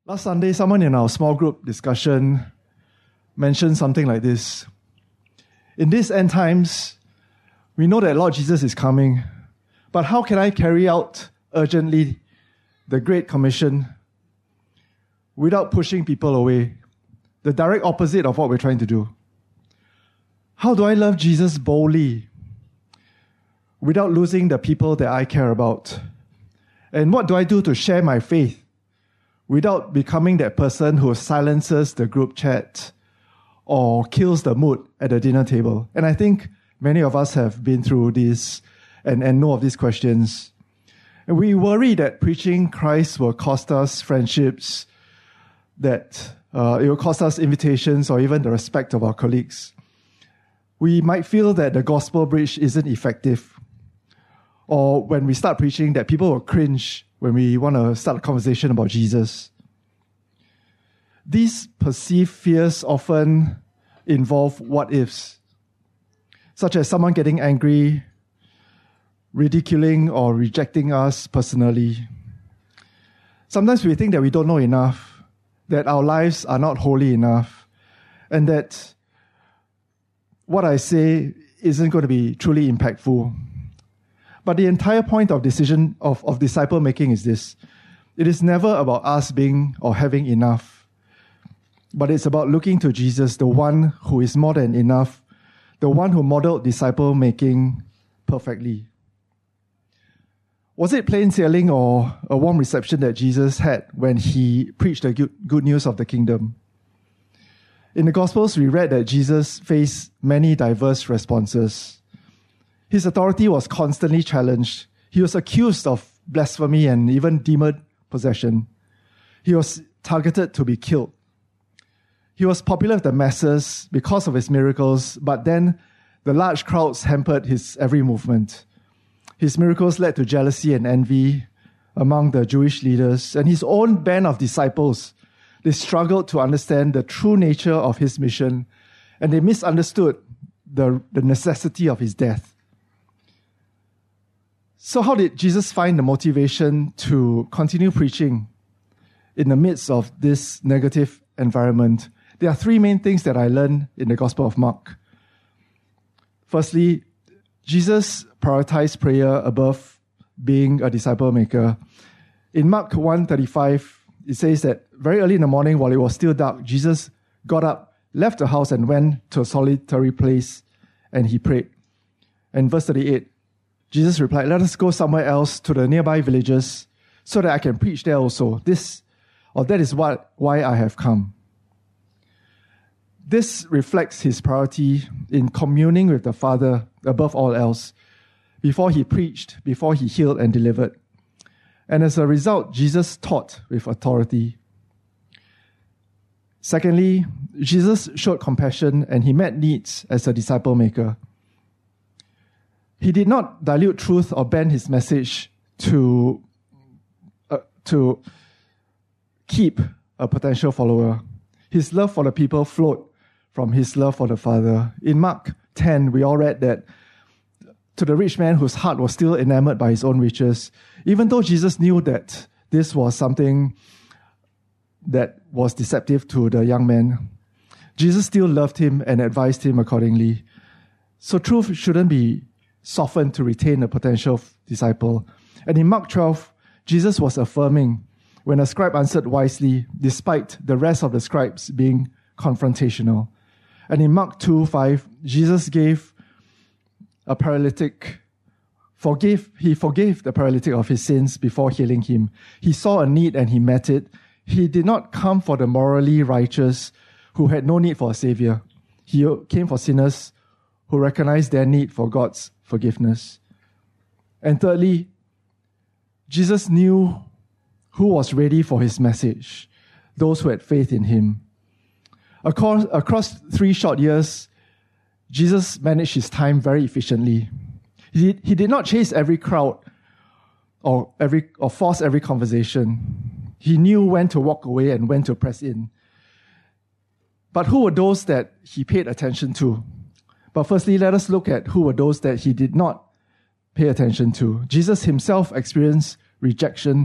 Last Sunday, someone in our small group discussion mentioned something like this. In these end times, we know that Lord Jesus is coming, but how can I carry out urgently the Great Commission without pushing people away? The direct opposite of what we're trying to do. How do I love Jesus boldly without losing the people that I care about? And what do I do to share my faith without becoming that person who silences the group chat or kills the mood at the dinner table? And I think many of us have been through this and know of these questions. And we worry that preaching Christ will cost us friendships, that it will cost us invitations or even the respect of our colleagues. We might feel that the gospel bridge isn't effective. Or when we start preaching, that people will cringe when we want to start a conversation about Jesus. These perceived fears often involve what-ifs, such as someone getting angry, ridiculing or rejecting us personally. Sometimes we think that we don't know enough, that our lives are not holy enough, and that what I say isn't going to be truly impactful. But the entire point of disciple making is this. It is never about us being or having enough, but it's about looking to Jesus, the one who is more than enough, the one who modeled disciple making perfectly. Was it plain sailing or a warm reception that Jesus had when he preached the good news of the kingdom? In the Gospels, we read that Jesus faced many diverse responses. His authority was constantly challenged. He was accused of blasphemy and even demon possession. He was targeted to be killed. He was popular with the masses because of his miracles, but then the large crowds hampered his every movement. His miracles led to jealousy and envy among the Jewish leaders, and his own band of disciples, they struggled to understand the true nature of his mission, and they misunderstood the necessity of his death. So how did Jesus find the motivation to continue preaching in the midst of this negative environment? There are three main things that I learned in the Gospel of Mark. Firstly, Jesus prioritized prayer above being a disciple maker. In Mark 1:35, it says that very early in the morning, while it was still dark, Jesus got up, left the house, and went to a solitary place, and he prayed. And verse 38, Jesus replied, "Let us go somewhere else to the nearby villages so that I can preach there also. That is why I have come." This reflects his priority in communing with the Father above all else, before he preached, before he healed and delivered. And as a result, Jesus taught with authority. Secondly, Jesus showed compassion and he met needs as a disciple maker. He did not dilute truth or bend his message to keep a potential follower. His love for the people flowed from his love for the Father. In Mark 10, we all read that to the rich man whose heart was still enamored by his own riches, even though Jesus knew that this was something that was deceptive to the young man, Jesus still loved him and advised him accordingly. So truth shouldn't be softened to retain a potential disciple. And in Mark 12, Jesus was affirming when a scribe answered wisely, despite the rest of the scribes being confrontational. And in Mark 2:5, Jesus gave a paralytic, he forgave the paralytic of his sins before healing him. He saw a need and he met it. He did not come for the morally righteous who had no need for a savior. He came for sinners who recognized their need for God's forgiveness. And thirdly, Jesus knew who was ready for his message, those who had faith in him. Across 3 short years, Jesus managed his time very efficiently. He did not chase every crowd or force every conversation. He knew when to walk away and when to press in. But who were those that he paid attention to? But firstly, let us look at who were those that he did not pay attention to. Jesus himself experienced rejection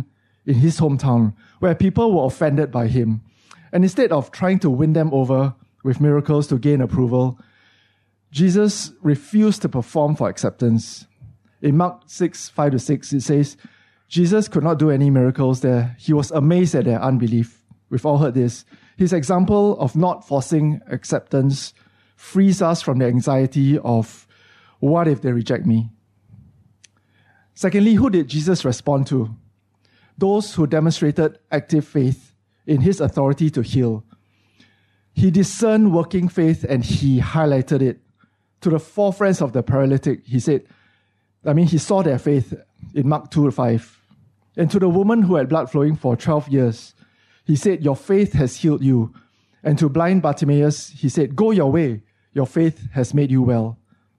in his hometown where people were offended by him. And instead of trying to win them over with miracles to gain approval, Jesus refused to perform for acceptance. In Mark 6, 5-6, it says, Jesus could not do any miracles there. He was amazed at their unbelief. We've all heard this. His example of not forcing acceptance frees us from the anxiety of, what if they reject me? Secondly, who did Jesus respond to? Those who demonstrated active faith in his authority to heal. He discerned working faith and he highlighted it. To the 4 friends of the paralytic, he saw their faith in Mark 2:5. And to the woman who had blood flowing for 12 years, he said, your faith has healed you. And to blind Bartimaeus, he said, go your way, your faith has made you well.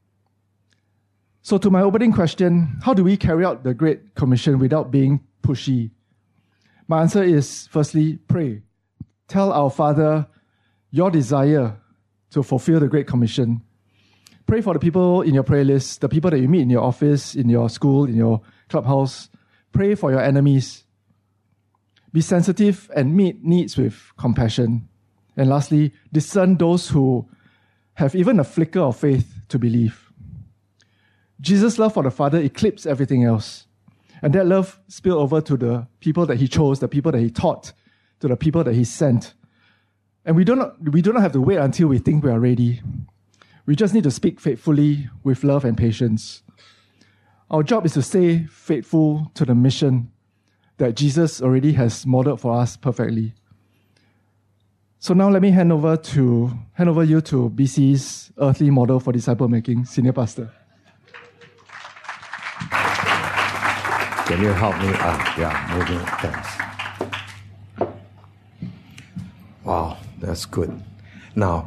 So to my opening question, how do we carry out the Great Commission without being pushy? My answer is, firstly, pray. Tell our Father your desire to fulfill the Great Commission. Pray for the people in your prayer list, the people that you meet in your office, in your school, in your clubhouse. Pray for your enemies. Be sensitive and meet needs with compassion. And lastly, discern those who have even a flicker of faith to believe. Jesus' love for the Father eclipsed everything else. And that love spilled over to the people that he chose, the people that he taught, to the people that he sent. And we do not have to wait until we think we are ready. We just need to speak faithfully with love and patience. Our job is to stay faithful to the mission that Jesus already has modeled for us perfectly. So now let me hand over you to BC's earthly model for disciple making, Senior Pastor. Can you help me? Moving. Thanks. Wow, that's good. Now,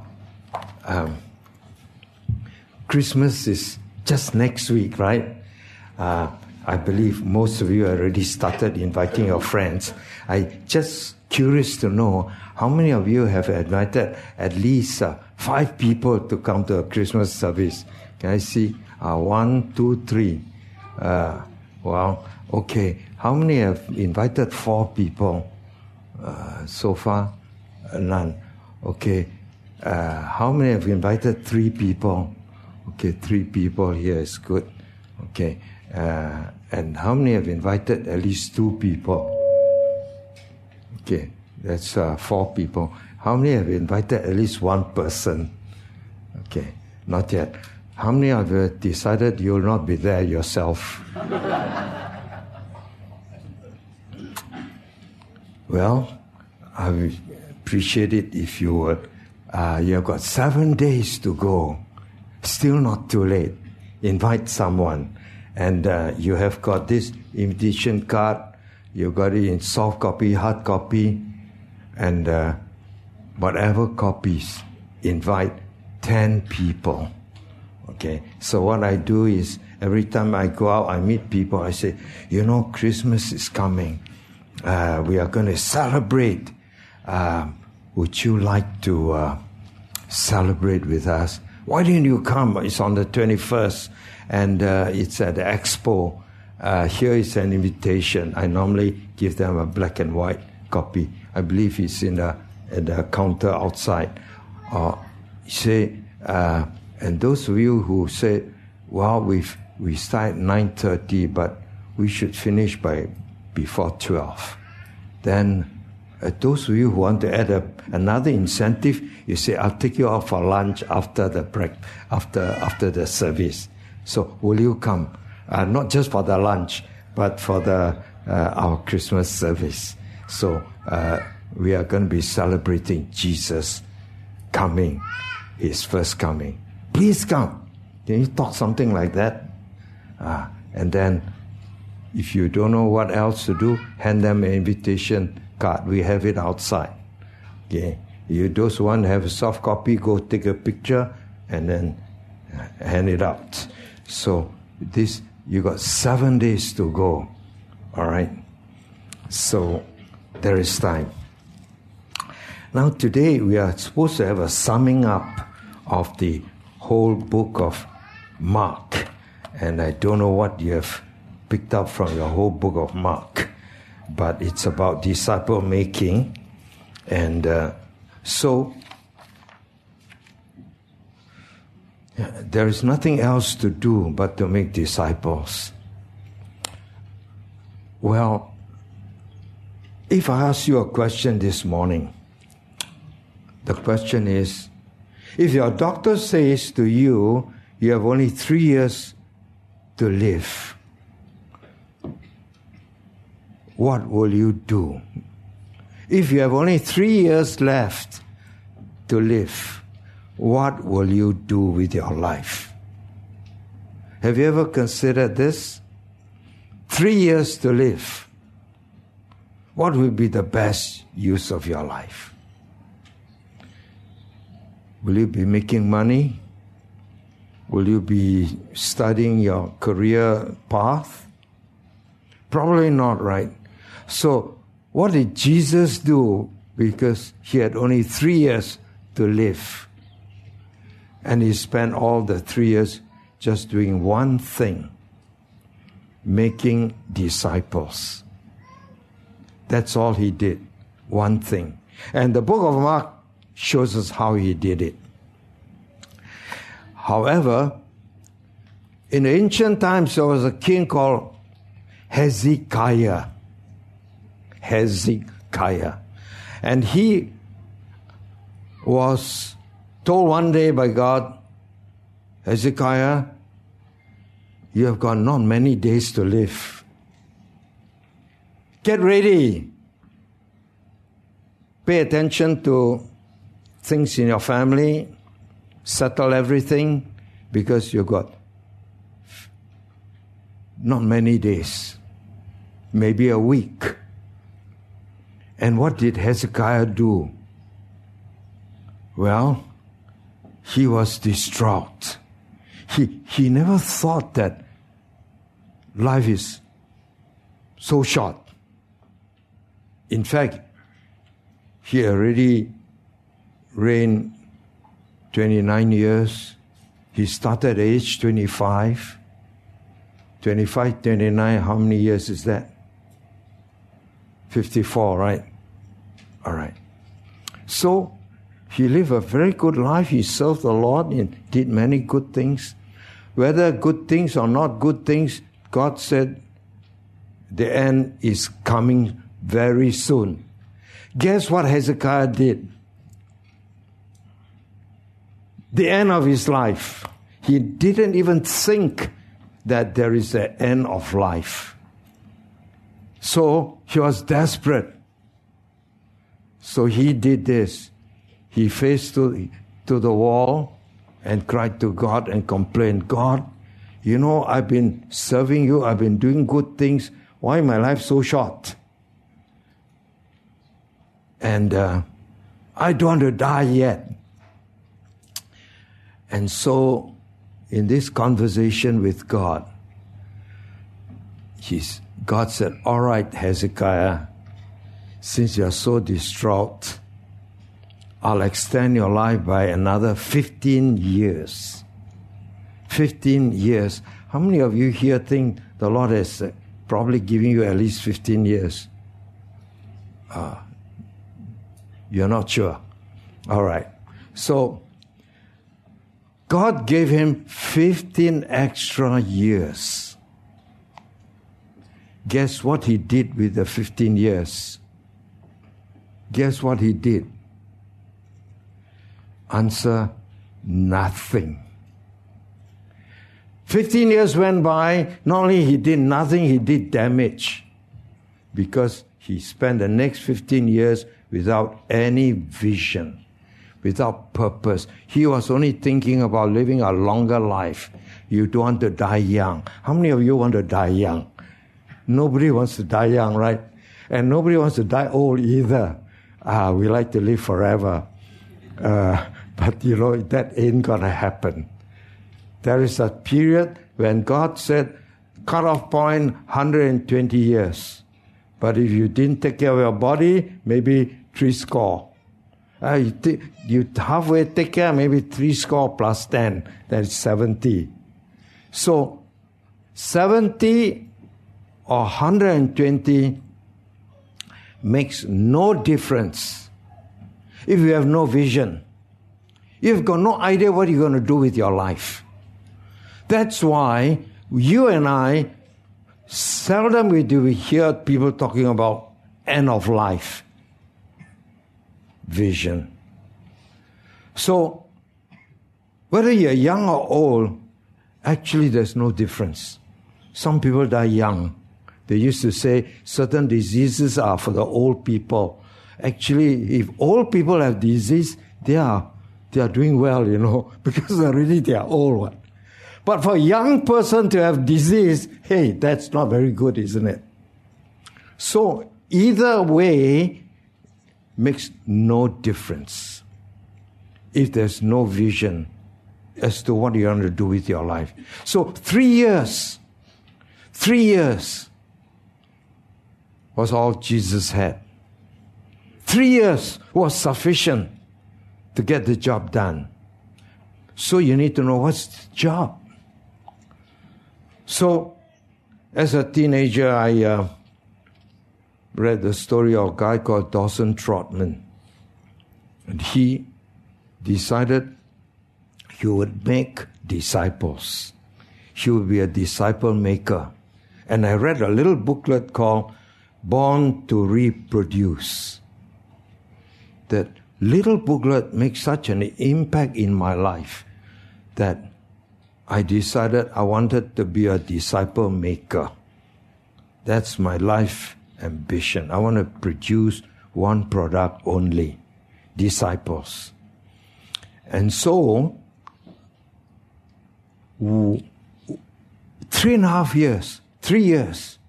Christmas is just next week, right? I believe most of you already started inviting your friends. I just curious to know how many of you have invited at least 5 people to come to a Christmas service. Can I see? 1, 2, 3. Well, okay. How many have invited 4 people so far? None. Okay. How many have invited 3 people? Okay, 3 people here is good. Okay. And how many have invited at least 2 people? Okay, that's 4 people. How many have invited at least 1 person? Okay, not yet. How many of you decided you will not be there yourself? Well, I would appreciate it if you would. You've got 7 days to go. Still not too late. Invite someone. And you have got this invitation card. You got it in soft copy, hard copy, and whatever copies. Invite 10 people. Okay. So what I do is every time I go out, I meet people. I say, Christmas is coming. We are going to celebrate. Would you like to celebrate with us? Why didn't you come? It's on the 21st. And it's at the expo. Here is an invitation. I normally give them a black and white copy. I believe it's at the counter outside. And those of you who say, well, we start at 9:30, but we should finish before 12. Then those of you who want to add another incentive, you say, I'll take you out for lunch after the break, after the service. So will you come? Not just for the lunch, but for our Christmas service. So we are going to be celebrating Jesus coming, his first coming. Please come. Can you talk something like that? And then, if you don't know what else to do, hand them an invitation card. We have it outside. Okay. Those who want to have a soft copy, go take a picture and then hand it out. So you got 7 days to go. All right. So there is time. Now today we are supposed to have a summing up of the whole book of Mark. And I don't know what you have picked up from your whole book of Mark. but it's about disciple making. And so there is nothing else to do but to make disciples. Well, if I ask you a question this morning, the question is, if your doctor says to you, you have only 3 years to live, what will you do? If you have only 3 years left to live, what will you do with your life? Have you ever considered this? 3 years to live. What will be the best use of your life? Will you be making money? Will you be studying your career path? Probably not, right? So, what did Jesus do? Because he had only 3 years to live. And he spent all the 3 years just doing one thing: making disciples. That's all he did. One thing. And the book of Mark shows us how he did it. However, in the ancient times, there was a king called Hezekiah. And he was told one day by God, Hezekiah, you have got not many days to live. Get ready. Pay attention to things in your family. Settle everything, because you've got not many days, maybe a week. And what did Hezekiah do? Well, he was distraught. He never thought that life is so short. In fact, he already reigned 29 years. He started at age 25. 25, 29, how many years is that? 54, right? All right. So, he lived a very good life. He served the Lord and did many good things. Whether good things or not good things, God said the end is coming very soon. Guess what Hezekiah did? The end of his life. He didn't even think that there is an end of life. So he was desperate. So he did this. He faced to the wall and cried to God and complained, God, you know, I've been serving you, I've been doing good things. Why is my life so short? And I don't want to die yet. And so, in this conversation with God, God said, all right, Hezekiah, since you're so distraught, I'll extend your life by another 15 years. 15 years. How many of you here think the Lord has probably given you at least 15 years? You're not sure. All right. So, God gave him 15 extra years. Guess what he did with the 15 years? Guess what he did? Answer, nothing. 15 years went by, not only he did nothing, he did damage. Because he spent the next 15 years without any vision, without purpose. He was only thinking about living a longer life. You don't want to die young. How many of you want to die young? Nobody wants to die young, right? And nobody wants to die old either. We like to live forever. But you know, that ain't gonna happen. There is a period when God said, cut-off point, 120 years. But if you didn't take care of your body, maybe 70. You halfway take care, maybe 70 plus 10, that's 70. So, 70 or 120 makes no difference if you have no vision. You've got no idea what you're going to do with your life. That's why you and I, seldom do we hear people talking about end of life vision. So, whether you're young or old, actually there's no difference. Some people die young. They used to say certain diseases are for the old people. Actually, if old people have disease, they are doing well, because already they are old. But for a young person to have disease, hey, that's not very good, isn't it? So either way makes no difference if there's no vision as to what you're going to do with your life. So 3 years was all Jesus had. 3 years was sufficient to get the job done. So you need to know what's the job. So as a teenager, I read the story of a guy called Dawson Trotman. And he decided he would make disciples. He would be a disciple maker. And I read a little booklet called Born to Reproduce. That little booklet makes such an impact in my life that I decided I wanted to be a disciple maker. That's my life ambition. I want to produce one product only, disciples. And so, 3.5 years, 3 years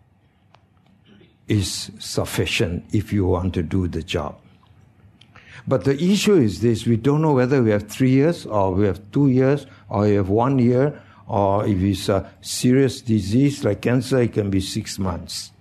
is sufficient if you want to do the job. But the issue is this: we don't know whether we have 3 years, or we have 2 years, or we have 1 year, or if it's a serious disease like cancer, it can be 6 months.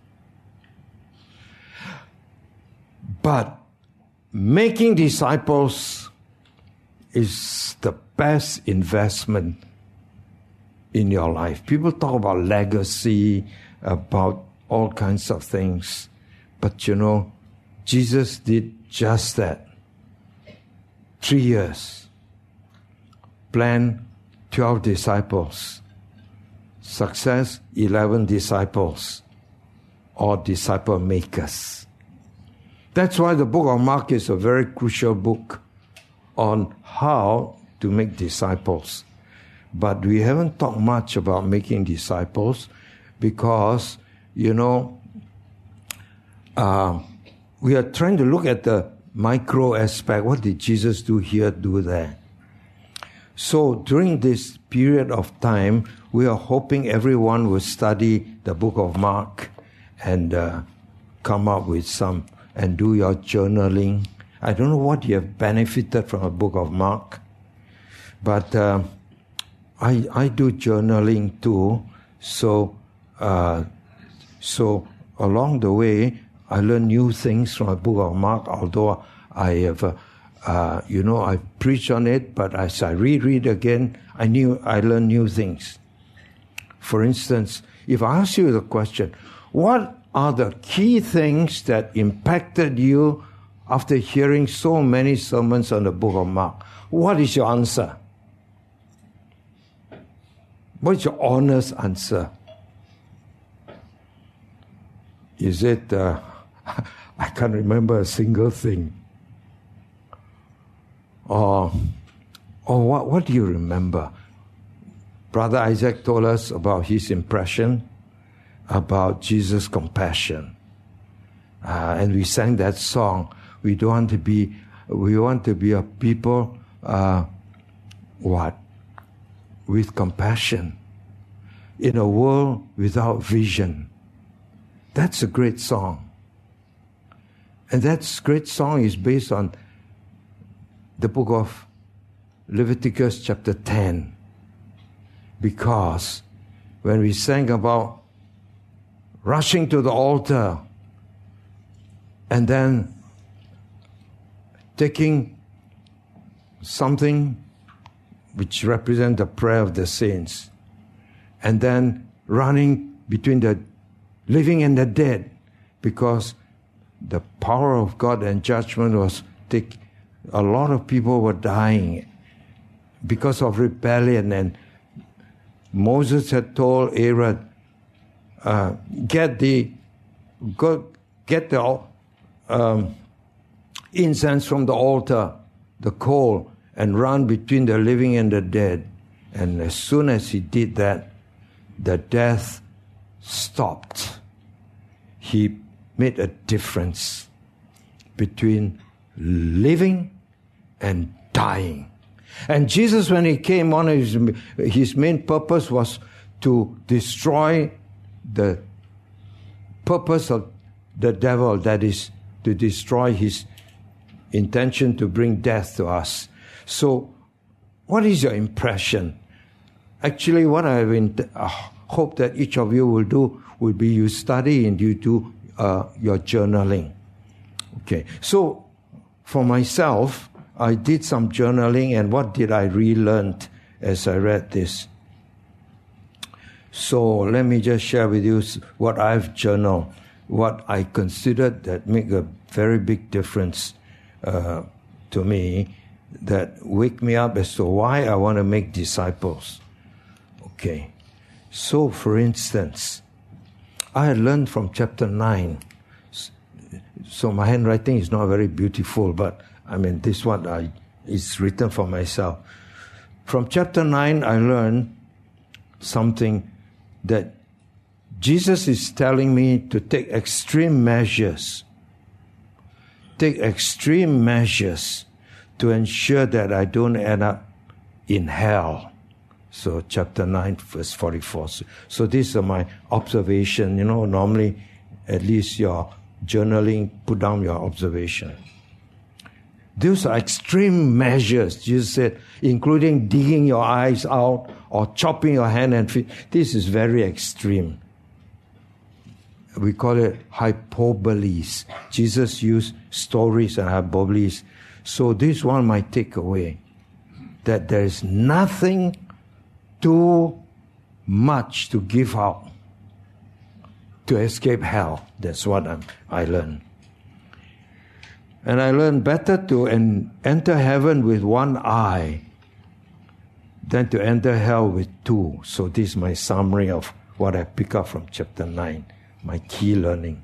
But making disciples is the best investment in your life. People talk about legacy, about all kinds of things. But Jesus did just that. 3 years. Plan 12 disciples. Success, 11 disciples. Or disciple makers. That's why the book of Mark is a very crucial book on how to make disciples. But we haven't talked much about making disciples because, we are trying to look at the micro aspect. What did Jesus do here, do there? So during this period of time, we are hoping everyone will study the book of Mark and come up with some and do your journaling. I don't know what you have benefited from the book of Mark, but I do journaling too. So along the way, I learn new things from the book of Mark, although I have, I preach on it, but as I reread again, I learn new things. For instance, if I ask you the question, what are the key things that impacted you after hearing so many sermons on the book of Mark? What is your answer? What is your honest answer? Is it, I can't remember a single thing? Or what do you remember? Brother Isaac told us about his impression about Jesus' compassion. And we sang that song. We want to be a people, with compassion in a world without vision. That's a great song. And that great song is based on the book of Leviticus chapter 10. Because when we sang about rushing to the altar and then taking something which represents the prayer of the saints, and then running between the living and the dead, because the power of God and judgment was a lot of people were dying because of rebellion. And Moses had told Aaron, get the incense from the altar, the coal, and run between the living and the dead. And as soon as he did that, the death stopped. He made a difference between living and dying. And Jesus, when he came on, his main purpose was to destroy the purpose of the devil, that is, to destroy his intention to bring death to us. So, what is your impression? Actually, what I hope that each of you will do will be you study and you do your journaling. Okay, so for myself, I did some journaling, and what did I relearn as I read this? So let me just share with you what I've journaled, what I considered that make a very big difference to me, that wake me up as to why I want to make disciples. Okay, so for instance, I had learned from chapter 9. So my handwriting is not very beautiful, but I mean, this one is written for myself. From chapter 9, I learned something that Jesus is telling me to take extreme measures. Take extreme measures to ensure that I don't end up in hell. So chapter 9, verse 44. So these are my observation. You know, normally at least your journaling, put down your observation. Those are extreme measures, Jesus said, including digging your eyes out or chopping your hand and feet. This is very extreme. We call it hyperboles. Jesus used stories and hyperboles. So this one might take away that there is nothing too much to give up to escape hell. That's what I learned. And I learned better to enter heaven with one eye than to enter hell with two. So this is my summary of what I pick up from chapter 9, my key learning.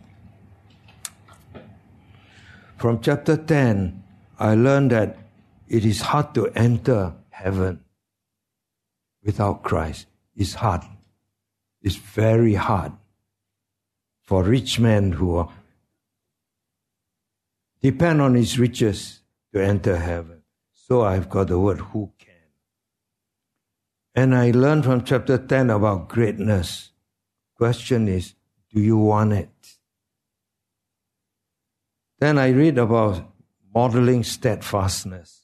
From chapter 10, I learned that it is hard to enter heaven without Christ. It's hard. It's very hard for rich men who depend on his riches to enter heaven. So I've got the word who can. And I learned from chapter 10 about greatness. Question is, do you want it? Then I read about modeling steadfastness.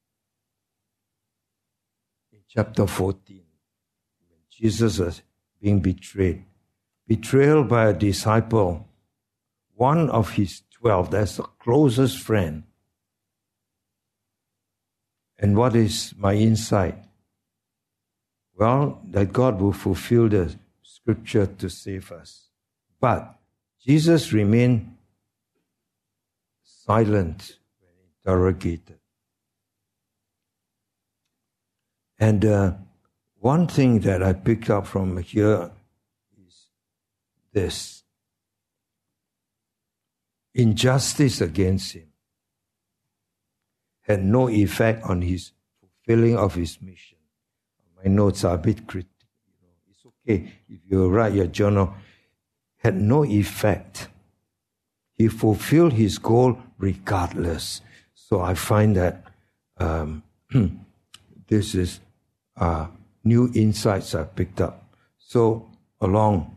In chapter 14, when Jesus was being betrayed. Betrayal by a disciple, one of his 12, that's the closest friend. And what is my insight? Well, that God will fulfill the scripture to save us. But Jesus remained silent when interrogated. And one thing that I picked up from here is this. Injustice against him had no effect on his fulfilling of his mission. My notes are a bit critical. It's okay if you write your journal. Had no effect. He fulfilled his goal regardless. So I find that this is new insights I picked up. So along.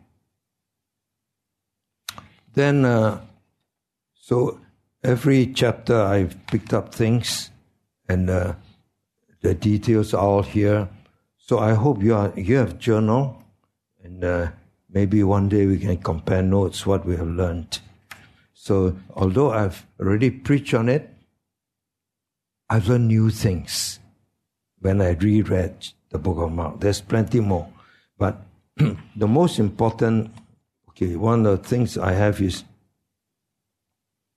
Then, so every chapter I've picked up things, and the details are all here. So I hope you have journal, and maybe one day we can compare notes, what we have learned. So although I've already preached on it, I've learned new things when I reread the book of Mark. There's plenty more. But the most important, one of the things I have is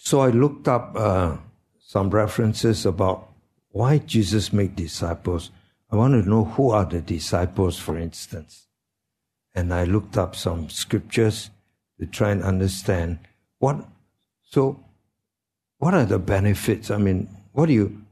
So I looked up some references about why Jesus made disciples. I want to know who are the disciples, for instance. And I looked up some scriptures to try and understand what are the benefits? I mean, what's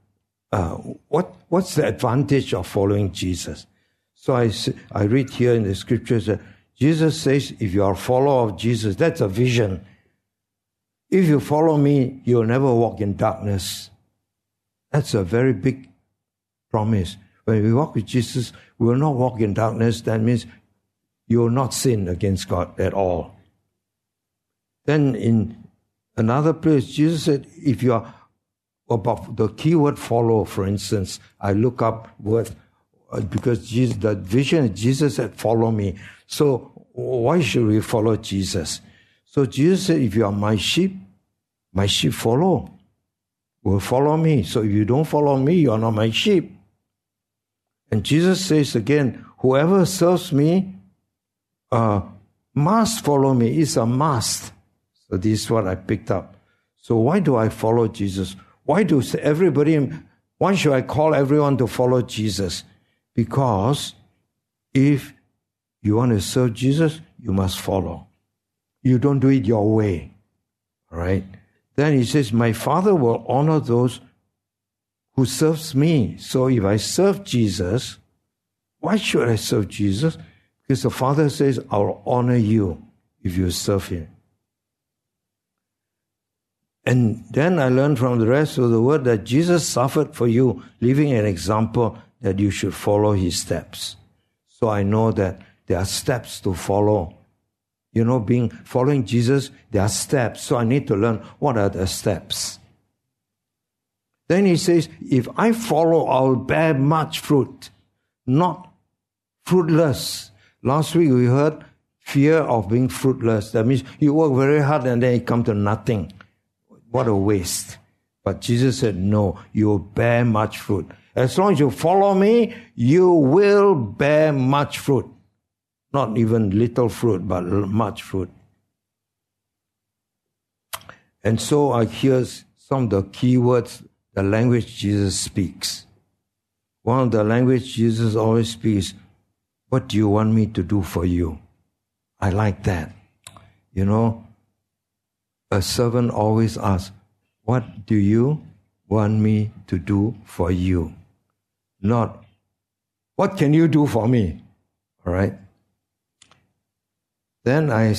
the advantage of following Jesus? So I read here in the scriptures that Jesus says, if you are a follower of Jesus, that's a vision. If you follow me, you'll never walk in darkness. That's a very big promise. When we walk with Jesus, we will not walk in darkness. That means you will not sin against God at all. Then in another place, Jesus said, if you are about the keyword follow, for instance, I look up word because the vision, Jesus said, follow me. So why should we follow Jesus? So Jesus said, if you are my sheep follow. Will follow me. So if you don't follow me, you are not my sheep. And Jesus says again, whoever serves me must follow me. It's a must. So this is what I picked up. So why do I follow Jesus? Why should I call everyone to follow Jesus? Because if you want to serve Jesus, you must follow. You don't do it your way. All right? Then he says, my Father will honor those who serves me. So if I serve Jesus, why should I serve Jesus? Because the Father says, I'll honor you if you serve him. And then I learned from the rest of the word that Jesus suffered for you, leaving an example that you should follow his steps. So I know that there are steps to follow. You know, following Jesus, there are steps. So I need to learn what are the steps. Then he says, if I follow, I'll bear much fruit, not fruitless. Last week we heard fear of being fruitless. That means you work very hard and then you come to nothing. What a waste. But Jesus said, no, you will bear much fruit. As long as you follow me, you will bear much fruit. Not even little fruit, but much fruit. And so I hear some of the key words, the language Jesus speaks. One of the language Jesus always speaks, what do you want me to do for you? I like that. You know, a servant always asks, what do you want me to do for you? Not, what can you do for me? All right? Then I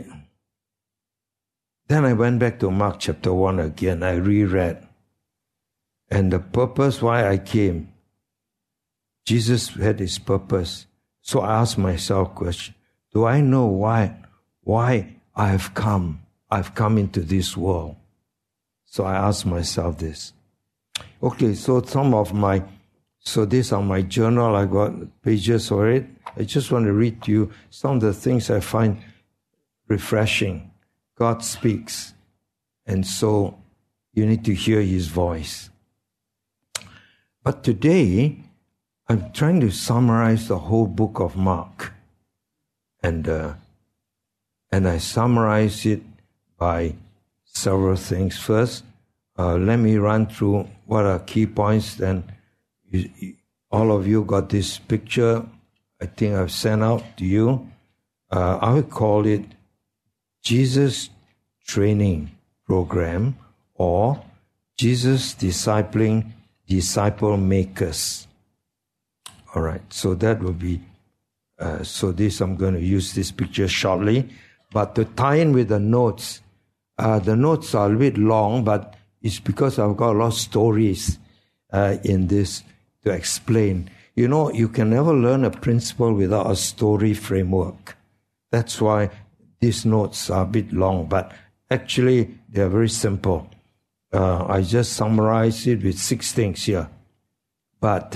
went back to Mark chapter 1 again. I reread. And the purpose why I came, Jesus had his purpose. So I asked myself a question. Do I know why I have come? I've come into this world. So I asked myself this. Okay, so these are my journal. I got pages for it. I just want to read to you some of the things I find refreshing. God speaks. And so you need to hear his voice. But today, I'm trying to summarize the whole book of Mark. And I summarize it by several things. First, let me run through what are key points. Then all of you got this picture. I think I've sent out to you. I would call it Jesus Training Program or Jesus Discipling Disciple Makers. All right, so that will be, I'm going to use this picture shortly. But to tie in with the notes are a little bit long, but it's because I've got a lot of stories in this to explain. You know, you can never learn a principle without a story framework. That's why these notes are a bit long, but actually they're very simple. I just summarize it with 6 things here. But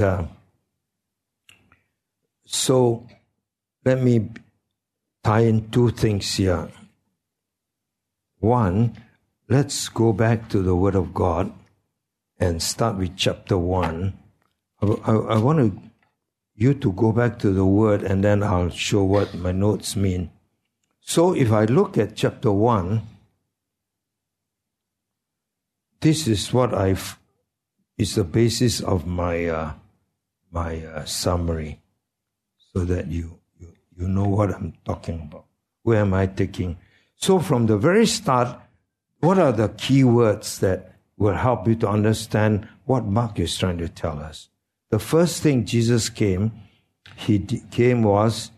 so let me tie in 2 things here. One, let's go back to the Word of God and start with chapter 1. I want you to go back to the Word and then I'll show what my notes mean. So if I look at chapter 1, this is what is the basis of my summary, so that you know what I'm talking about. Where am I taking? So from the very start, what are the key words that will help you to understand what Mark is trying to tell us? The first thing Jesus came was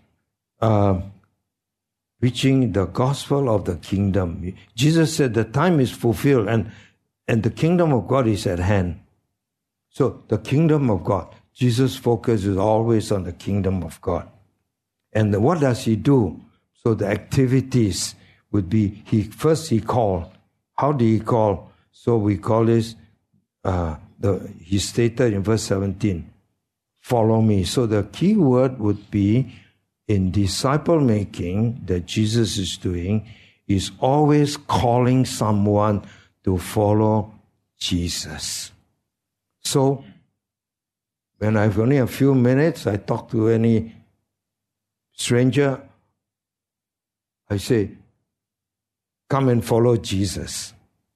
preaching the gospel of the kingdom. Jesus said the time is fulfilled and the kingdom of God is at hand. So the kingdom of God, Jesus' focus is always on the kingdom of God. And what does he do? So the activities would be, he called. How did he call? So we call this, he stated in verse 17, follow me. So the key word would be, in disciple making that Jesus is doing, is always calling someone to follow Jesus. So when I have only a few minutes, I talk to any stranger, I say, come and follow Jesus.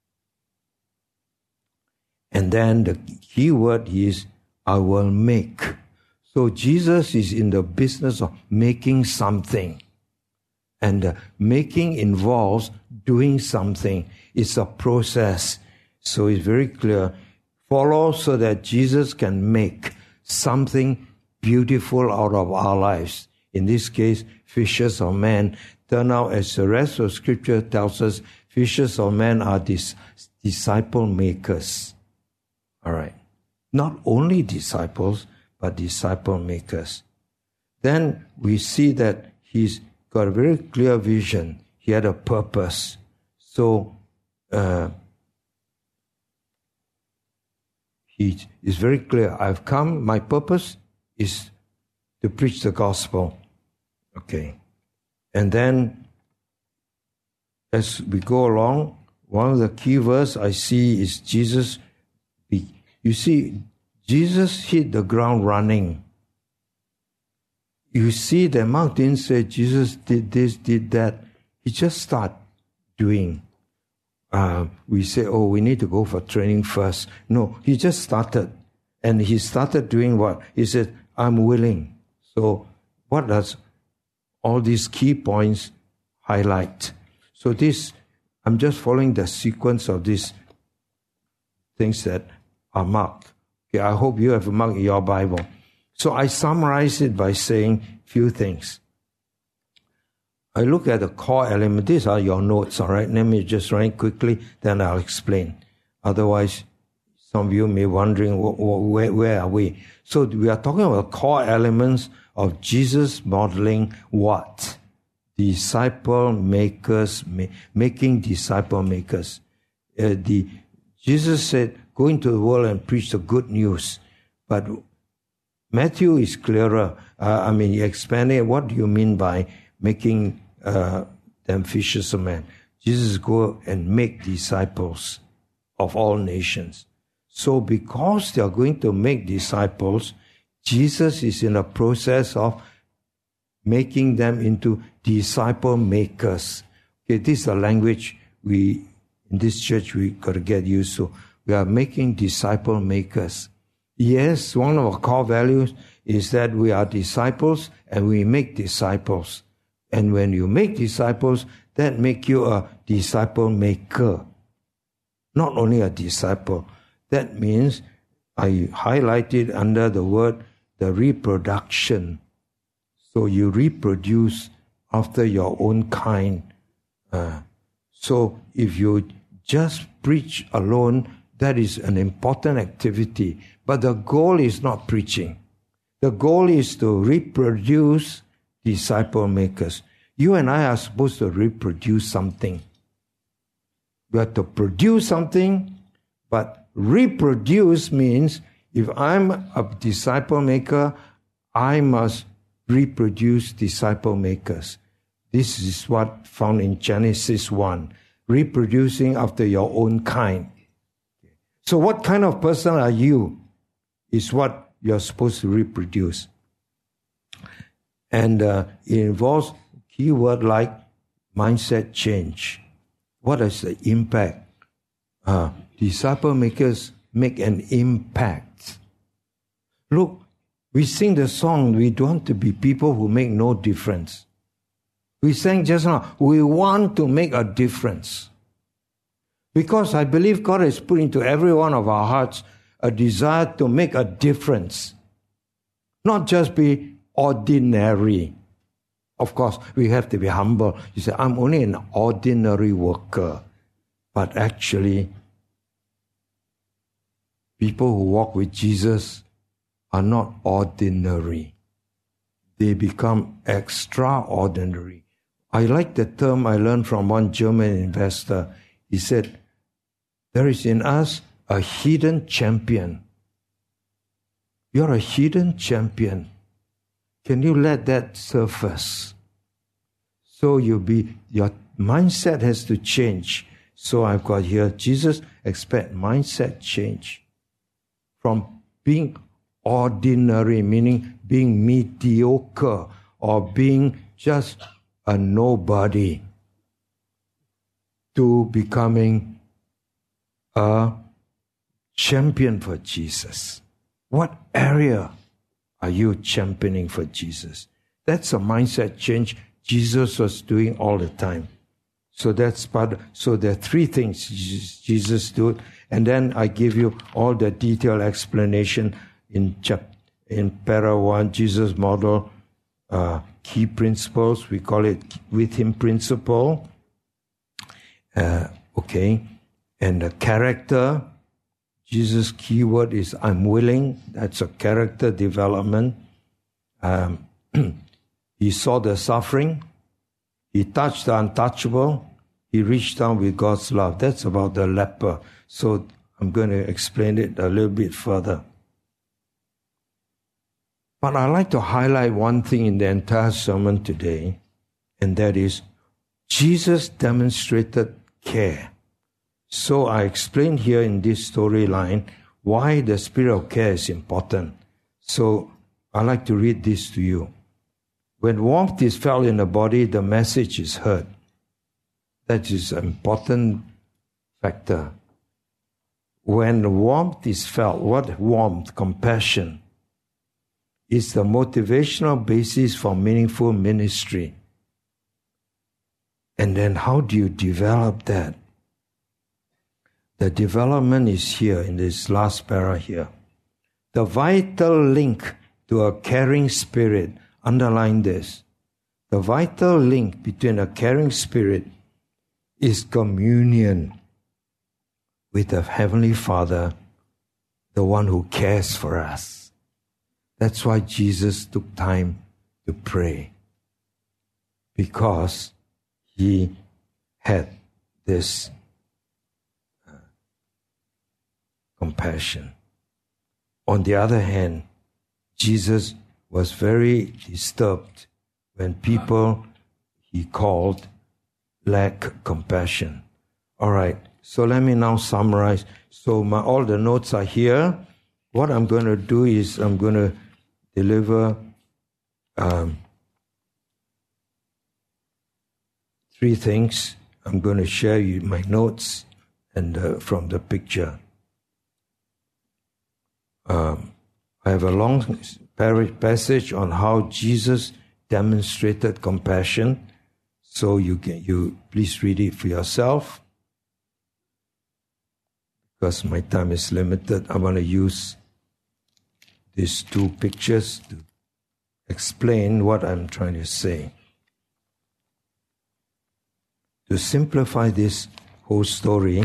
And then the key word is, I will make. So Jesus is in the business of making something. And making involves doing something. It's a process. So it's very clear. Follow so that Jesus can make something beautiful out of our lives. In this case, fishers of men turn out, as the rest of Scripture tells us, fishers of men are disciple makers. All right. Not only disciples, but disciple makers. Then we see that he's got a very clear vision. He had a purpose. So he is very clear. I've come, my purpose is to preach the gospel. Okay. And then as we go along, one of the key verses I see is Jesus. You see, Jesus hit the ground running. You see that Mark didn't say Jesus did this, did that. He just started doing. We say, oh, we need to go for training first. No, he just started. And he started doing what? He said, I'm willing. So what does all these key points highlight? So this, I'm just following the sequence of these things that are marked. Okay, I hope you have marked in your Bible. So I summarize it by saying few things. I look at the core element. These are your notes, all right? Let me just write quickly, then I'll explain. Otherwise, some of you may be wondering, where are we? So we are talking about core elements of Jesus modeling what? Disciple makers, making disciple makers. Jesus said, go into the world and preach the good news. But Matthew is clearer. He expanded. What do you mean by making them fishers of men? Jesus go and make disciples of all nations. So because they are going to make disciples, Jesus is in a process of making them into disciple makers. Okay, this is the language in this church we got to get used to. We are making disciple makers. Yes, one of our core values is that we are disciples and we make disciples. And when you make disciples, that makes you a disciple maker. Not only a disciple. That means I highlighted under the word the reproduction. So you reproduce after your own kind. So if you just preach alone, that is an important activity. But the goal is not preaching. The goal is to reproduce disciple makers. You and I are supposed to reproduce something. We have to produce something, but reproduce means if I'm a disciple maker, I must reproduce disciple makers. This is what found in Genesis 1. Reproducing after your own kind. So what kind of person are you is what you're supposed to reproduce. And it involves keyword like mindset change. What is the impact disciple makers make an impact. Look, we sing the song, we don't want to be people who make no difference. We sang just now, we want to make a difference. Because I believe God has put into every one of our hearts a desire to make a difference. Not just be ordinary. Of course, we have to be humble. You say, I'm only an ordinary worker. But actually, people who walk with Jesus are not ordinary. They become extraordinary. I like the term I learned from one German investor. He said, there is in us a hidden champion. You're a hidden champion. Can you let that surface? So your mindset has to change. So I've got here, Jesus expect mindset change. From being ordinary, meaning being mediocre or being just a nobody, to becoming a champion for Jesus. What area are you championing for Jesus? That's a mindset change Jesus was doing all the time. So that's part. So there are three things Jesus did, and then I give you all the detailed explanation in para 1. Jesus model key principles. We call it with Him principle. Okay, and the character. Jesus' key word is I'm willing. That's a character development. He saw the suffering. He touched the untouchable. He reached down with God's love. That's about the leper. So I'm going to explain it a little bit further. But I'd like to highlight one thing in the entire sermon today, and that is Jesus demonstrated care. So I explained here in this storyline why the spirit of care is important. So I'd like to read this to you. When warmth is felt in the body, the message is heard. That is an important factor. When warmth is felt, what warmth? Compassion is the motivational basis for meaningful ministry. And then how do you develop that? The development is here in this last para here. The vital link to a caring spirit, underline this. The vital link between a caring spirit is communion with the Heavenly Father, the one who cares for us. That's why Jesus took time to pray, because He had this compassion. On the other hand, Jesus was very disturbed when people He called lack compassion. All right, so let me now summarize. So all the notes are here. What I'm going to do is I'm going to deliver three things. I'm going to share you my notes and from the picture. I have a long passage on how Jesus demonstrated compassion. So you please read it for yourself. Because my time is limited, I want to use these two pictures to explain what I'm trying to say. To simplify this whole story,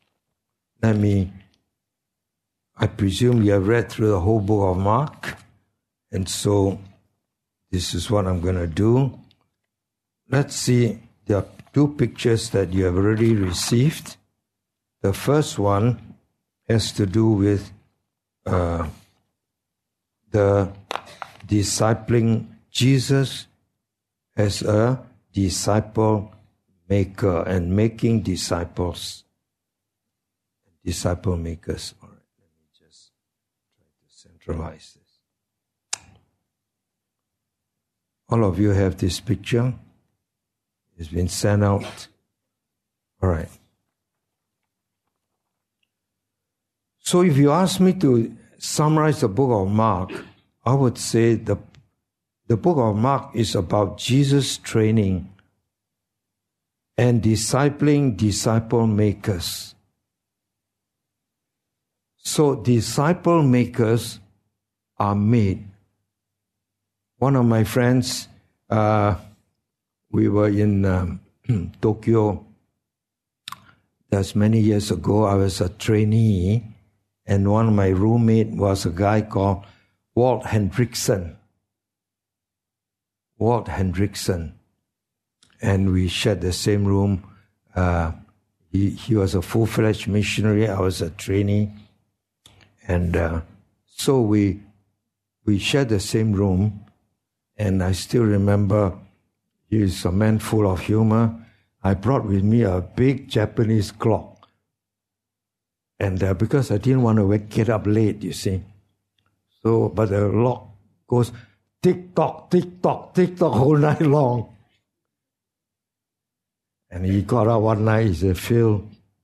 I presume you have read through the whole book of Mark, and so this is what I'm going to do. Let's see, there are two pictures that you have already received. The first one has to do with the discipling Jesus as a disciple maker and making disciples. Disciple makers. All right, let me just try to centralize this. All of you have this picture. It's been sent out. All right. So if you ask me to summarize the book of Mark, I would say the book of Mark is about Jesus training and discipling disciple makers. So disciple makers are made. One of my friends, we were in Tokyo. That's many years ago. I was a trainee, and one of my roommates was a guy called Walt Hendrickson. Walt Hendrickson. And we shared the same room. He was a full-fledged missionary. I was a trainee. And so we shared the same room. And I still remember he's a man full of humor. I brought with me a big Japanese clock. And because I didn't want to get up late, you see. So, but the clock goes tick-tock, tick-tock, tick-tock all night long. And he got up one night, he said, Phil,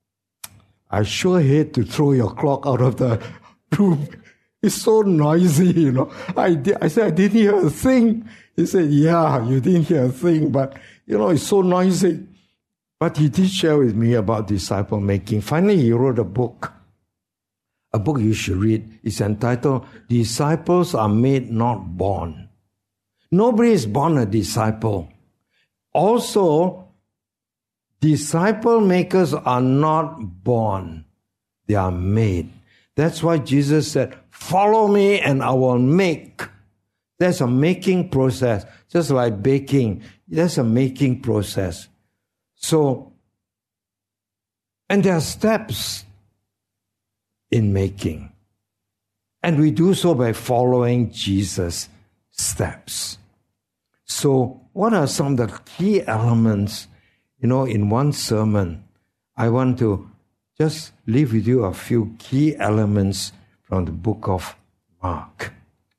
I sure hate to throw your clock out of the room. It's so noisy, you know. I said, I didn't hear a thing. He said, yeah, you didn't hear a thing, but, you know, it's so noisy. But he did share with me about disciple making. Finally, he wrote a book you should read. It's entitled, Disciples Are Made, Not Born. Nobody is born a disciple. Also, disciple makers are not born. They are made. That's why Jesus said, follow me and I will make. There's a making process. Just like baking. There's a making process. So, and there are steps in making. And we do so by following Jesus' steps. So, what are some of the key elements? You know, in one sermon, I want to just leave with you a few key elements from the book of Mark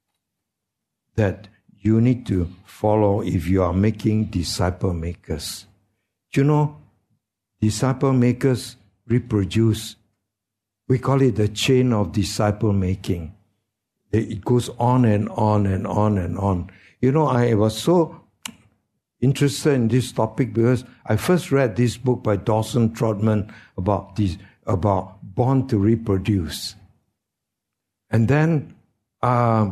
that you need to follow if you are making disciple makers. You know, disciple makers reproduce. We call it the chain of disciple making. It goes on and on and on and on. You know, I was so interested in this topic because I first read this book by Dawson Trotman about Born to Reproduce. And then I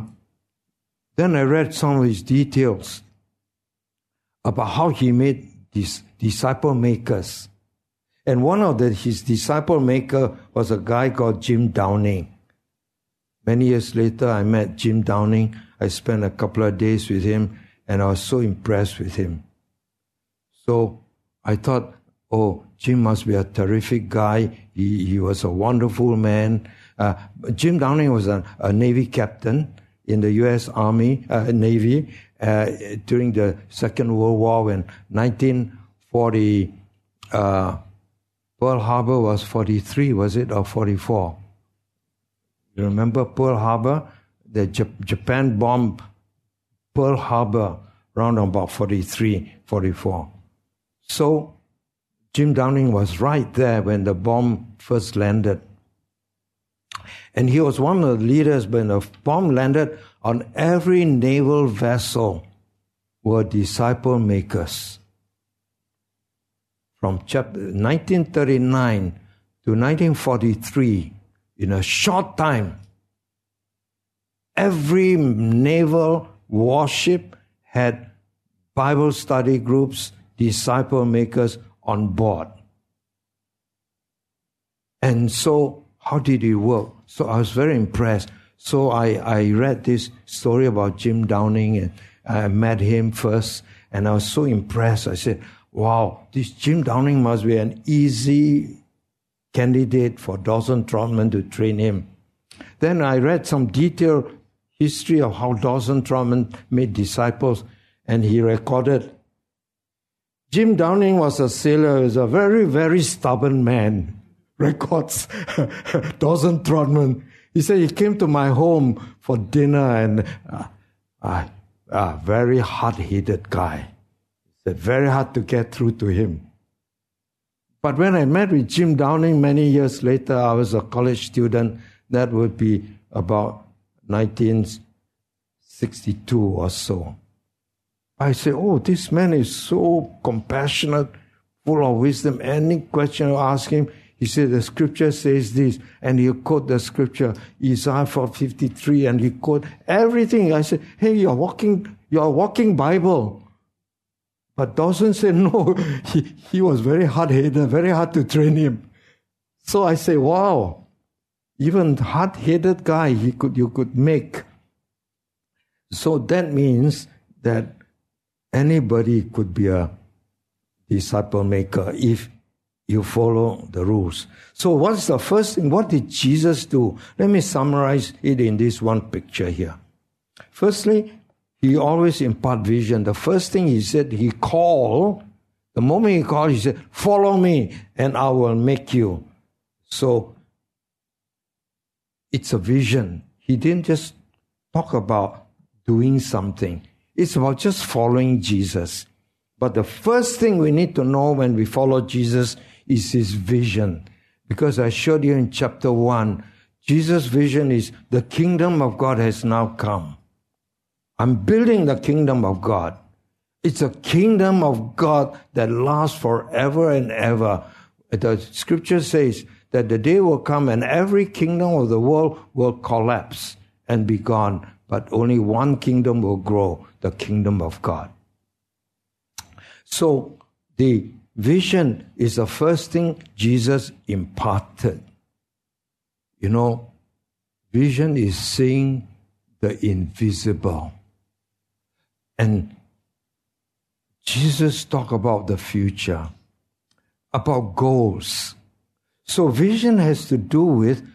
read some of his details about how he made these disciple makers. And one of his disciple maker was a guy called Jim Downing. Many years later, I met Jim Downing. I spent a couple of days with him, and I was so impressed with him. So I thought, oh, Jim must be a terrific guy. He was a wonderful man. Jim Downing was a Navy captain in the U.S. Navy during the Second World War when 1940, Pearl Harbor was 43, was it, or 44? You remember Pearl Harbor? The Japan bombed Pearl Harbor around about 43, 44. So Jim Downing was right there when the bomb first landed. And he was one of the leaders when the bomb landed. On every naval vessel were disciple makers. From 1939 to 1943, in a short time, every naval warship had Bible study groups, disciple makers on board. And so, how did it work? So I was very impressed. So I read this story about Jim Downing, and I met him first, and I was so impressed. I said, wow, this Jim Downing must be an easy candidate for Dawson Trotman to train him. Then I read some detailed history of how Dawson Trotman made disciples, and he recorded, Jim Downing was a sailor, he was a very, very stubborn man. Records Dawson Trotman. He said he came to my home for dinner and very hard-headed guy. He said very hard to get through to him. But when I met with Jim Downing many years later, I was a college student That would be about 1962 or so. I say, oh, this man is so compassionate, full of wisdom. Any question you ask him, he said, the scripture says this. And he'll quote the scripture, Isaiah 4:53, and he quote everything. I said, hey, you're walking Bible. But Dawson said, no, he was very hard-headed, very hard to train him. So I say, wow, even hard-headed guy you could make. So that means that anybody could be a disciple maker if you follow the rules. So what's the first thing? What did Jesus do? Let me summarize it in this one picture here. Firstly, he always impart vision. The first thing he said, he called. The moment he called, he said, follow me and I will make you. So it's a vision. He didn't just talk about doing something. It's about just following Jesus. But the first thing we need to know when we follow Jesus is his vision. Because I showed you in chapter 1, Jesus' vision is the kingdom of God has now come. I'm building the kingdom of God. It's a kingdom of God that lasts forever and ever. The scripture says that the day will come and every kingdom of the world will collapse and be gone. But only one kingdom will grow, the kingdom of God. So the vision is the first thing Jesus imparted. You know, vision is seeing the invisible. And Jesus talked about the future, about goals. So vision has to do with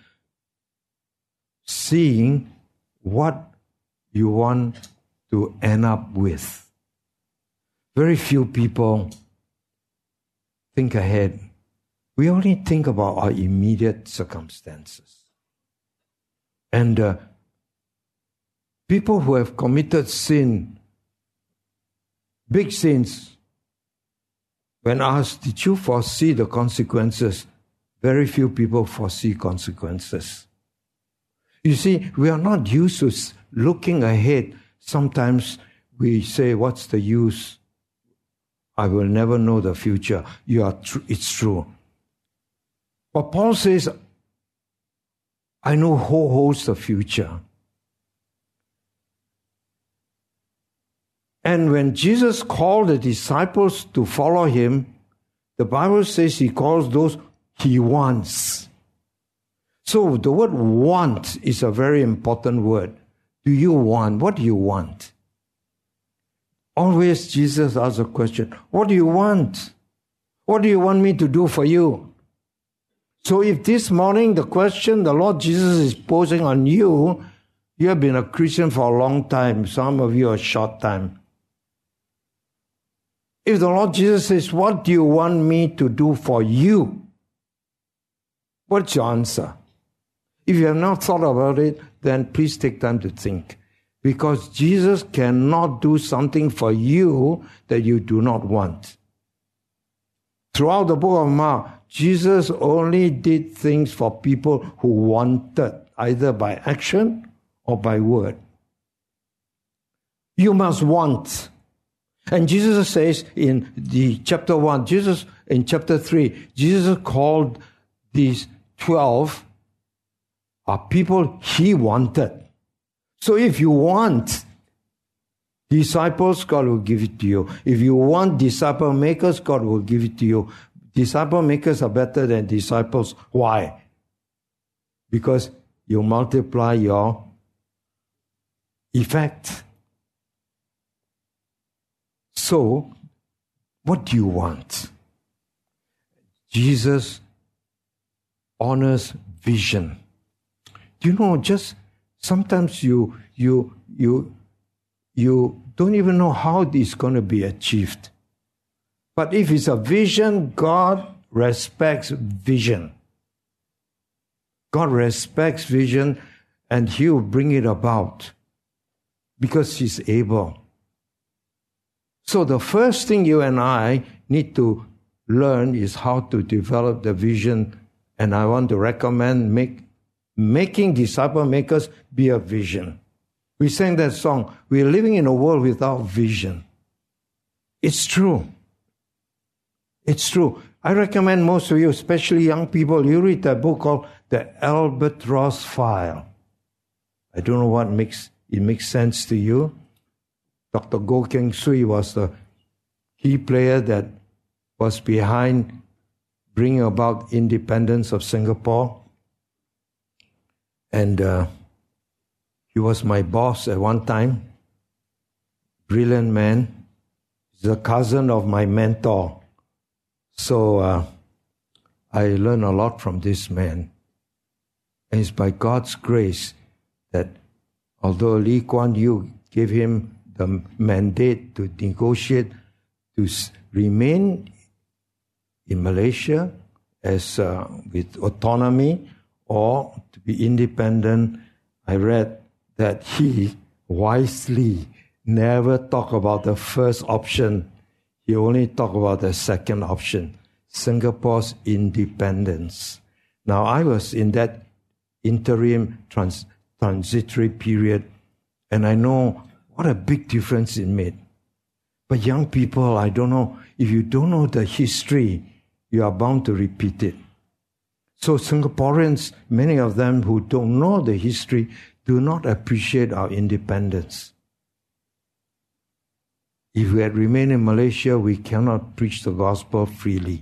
seeing what you want to end up with. Very few people think ahead. We only think about our immediate circumstances. And people who have committed sin, big sins, when asked, did you foresee the consequences? Very few people foresee consequences. You see, we are not used to looking ahead. Sometimes we say, what's the use? I will never know the future. It's true. But Paul says, I know who holds the future. And when Jesus called the disciples to follow him, the Bible says he calls those he wants. So the word want is a very important word. Do you want? What do you want? Always Jesus asks a question. What do you want? What do you want me to do for you? So if this morning the question the Lord Jesus is posing on you, you have been a Christian for a long time. Some of you a short time. If the Lord Jesus says, what do you want me to do for you? What's your answer? If you have not thought about it, then please take time to think. Because Jesus cannot do something for you that you do not want. Throughout the book of Mark, Jesus only did things for people who wanted, either by action or by word. You must want. And Jesus says in the chapter 1, in chapter 3, Jesus called these 12 people he wanted. So if you want disciples, God will give it to you. If you want disciple makers, God will give it to you. Disciple makers are better than disciples. Why? Because you multiply your effect. So, what do you want? Jesus honors vision. Do you know, just sometimes you don't even know how this is going to be achieved. But if it's a vision, God respects vision. God respects vision and he will bring it about because he's able. So the first thing you and I need to learn is how to develop the vision. And I want to recommend, make making disciple makers be a vision. We sang that song, we're living in a world without vision. It's true. It's true. I recommend most of you, especially young people, you read that book called The Albatross File. I don't know what makes sense to you. Dr. Goh Keng Swee was the key player that was behind bringing about independence of Singapore. And he was my boss at one time. Brilliant man. He's a cousin of my mentor. So I learned a lot from this man. And it's by God's grace that although Lee Kuan Yew gave him the mandate to negotiate to remain in Malaysia as with autonomy or to be independent, I read that he wisely never talked about the first option. He only talked about the second option, Singapore's independence. Now, I was in that interim transitory period, and I know what a big difference it made. But young people, I don't know, if you don't know the history, you are bound to repeat it. So Singaporeans, many of them who don't know the history, do not appreciate our independence. If we had remained in Malaysia, we cannot preach the gospel freely.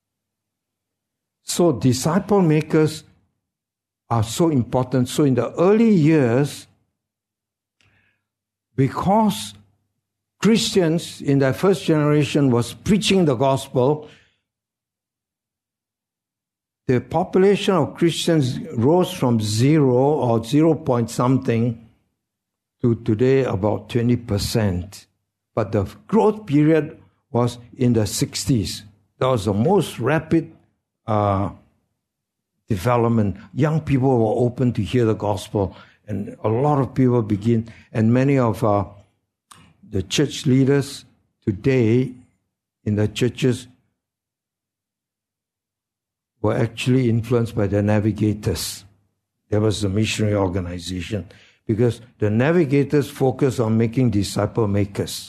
So disciple makers are so important. So in the early years, because Christians in that first generation was preaching the gospel, the population of Christians rose from 0 or 0 point something to today about 20%. But the growth period was in the 60s. That was the most rapid development. Young people were open to hear the gospel, and a lot of people begin, and many of the church leaders today in the churches were actually influenced by the Navigators. There was a missionary organization because the Navigators focused on making disciple makers.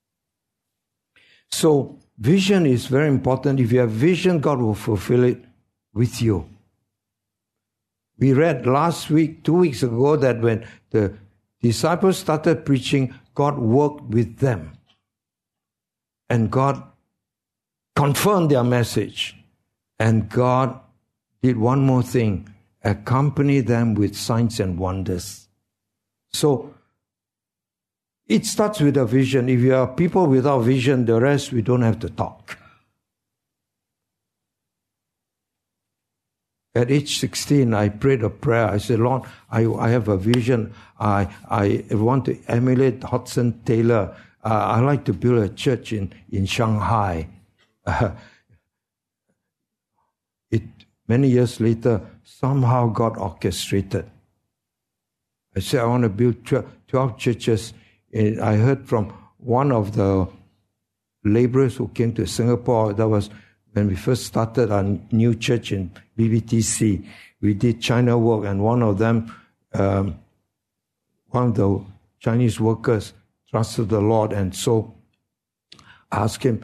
So vision is very important. If you have vision, God will fulfill it with you. We read last week, 2 weeks ago, that when the disciples started preaching, God worked with them. And God confirmed their message. And God did one more thing, accompany them with signs and wonders. So it starts with a vision. If you are people without vision, the rest we don't have to talk. At age 16, I prayed a prayer. I said, Lord, I have a vision. I want to emulate Hudson Taylor. I like to build a church in Shanghai. Many years later, somehow God orchestrated. I said, I want to build 12 churches. And I heard from one of the laborers who came to Singapore. That was when we first started our new church in BBTC. We did China work, and one of them, one of the Chinese workers trusted the Lord, and so I asked him,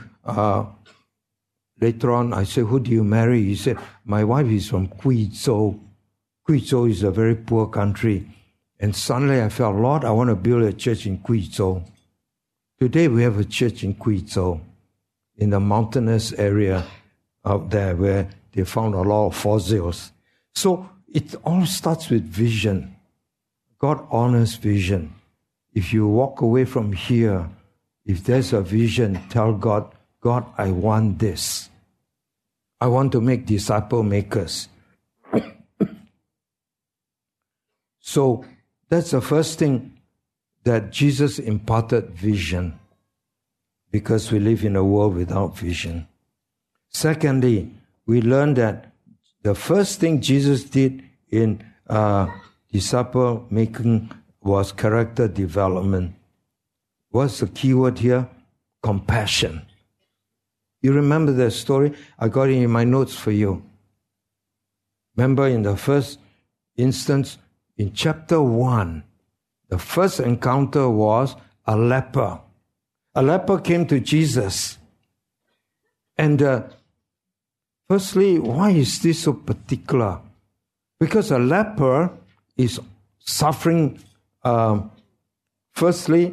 later on, I said, who do you marry? He said, my wife is from Quizhou. Quizhou is a very poor country. And suddenly I felt, Lord, I want to build a church in Quizhou. Today we have a church in Quizhou, in the mountainous area out there where they found a lot of fossils. So it all starts with vision. God honors vision. If you walk away from here, if there's a vision, tell God, God, I want this. I want to make disciple makers. So that's the first thing, that Jesus imparted vision, because we live in a world without vision. Secondly, we learn that the first thing Jesus did in disciple making was character development. What's the key word here? Compassion. You remember that story? I got it in my notes for you. Remember in the first instance, in chapter 1, the first encounter was a leper. A leper came to Jesus. And firstly, why is this so particular? Because a leper is suffering. Firstly,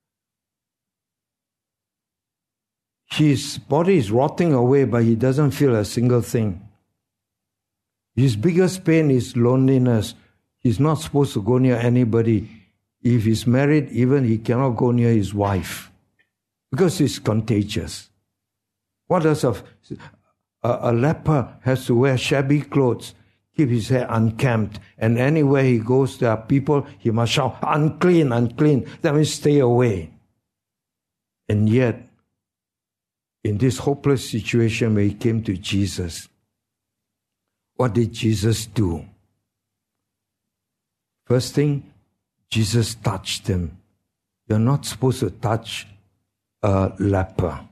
his body is rotting away, but he doesn't feel a single thing. His biggest pain is loneliness. He's not supposed to go near anybody. If he's married, even he cannot go near his wife because it's contagious. What does a leper has to wear shabby clothes, keep his hair unkempt, and anywhere he goes, there are people, he must shout, unclean, unclean. That means stay away. And yet, in this hopeless situation where he came to Jesus, what did Jesus do? First thing, Jesus touched him. You're not supposed to touch a leper.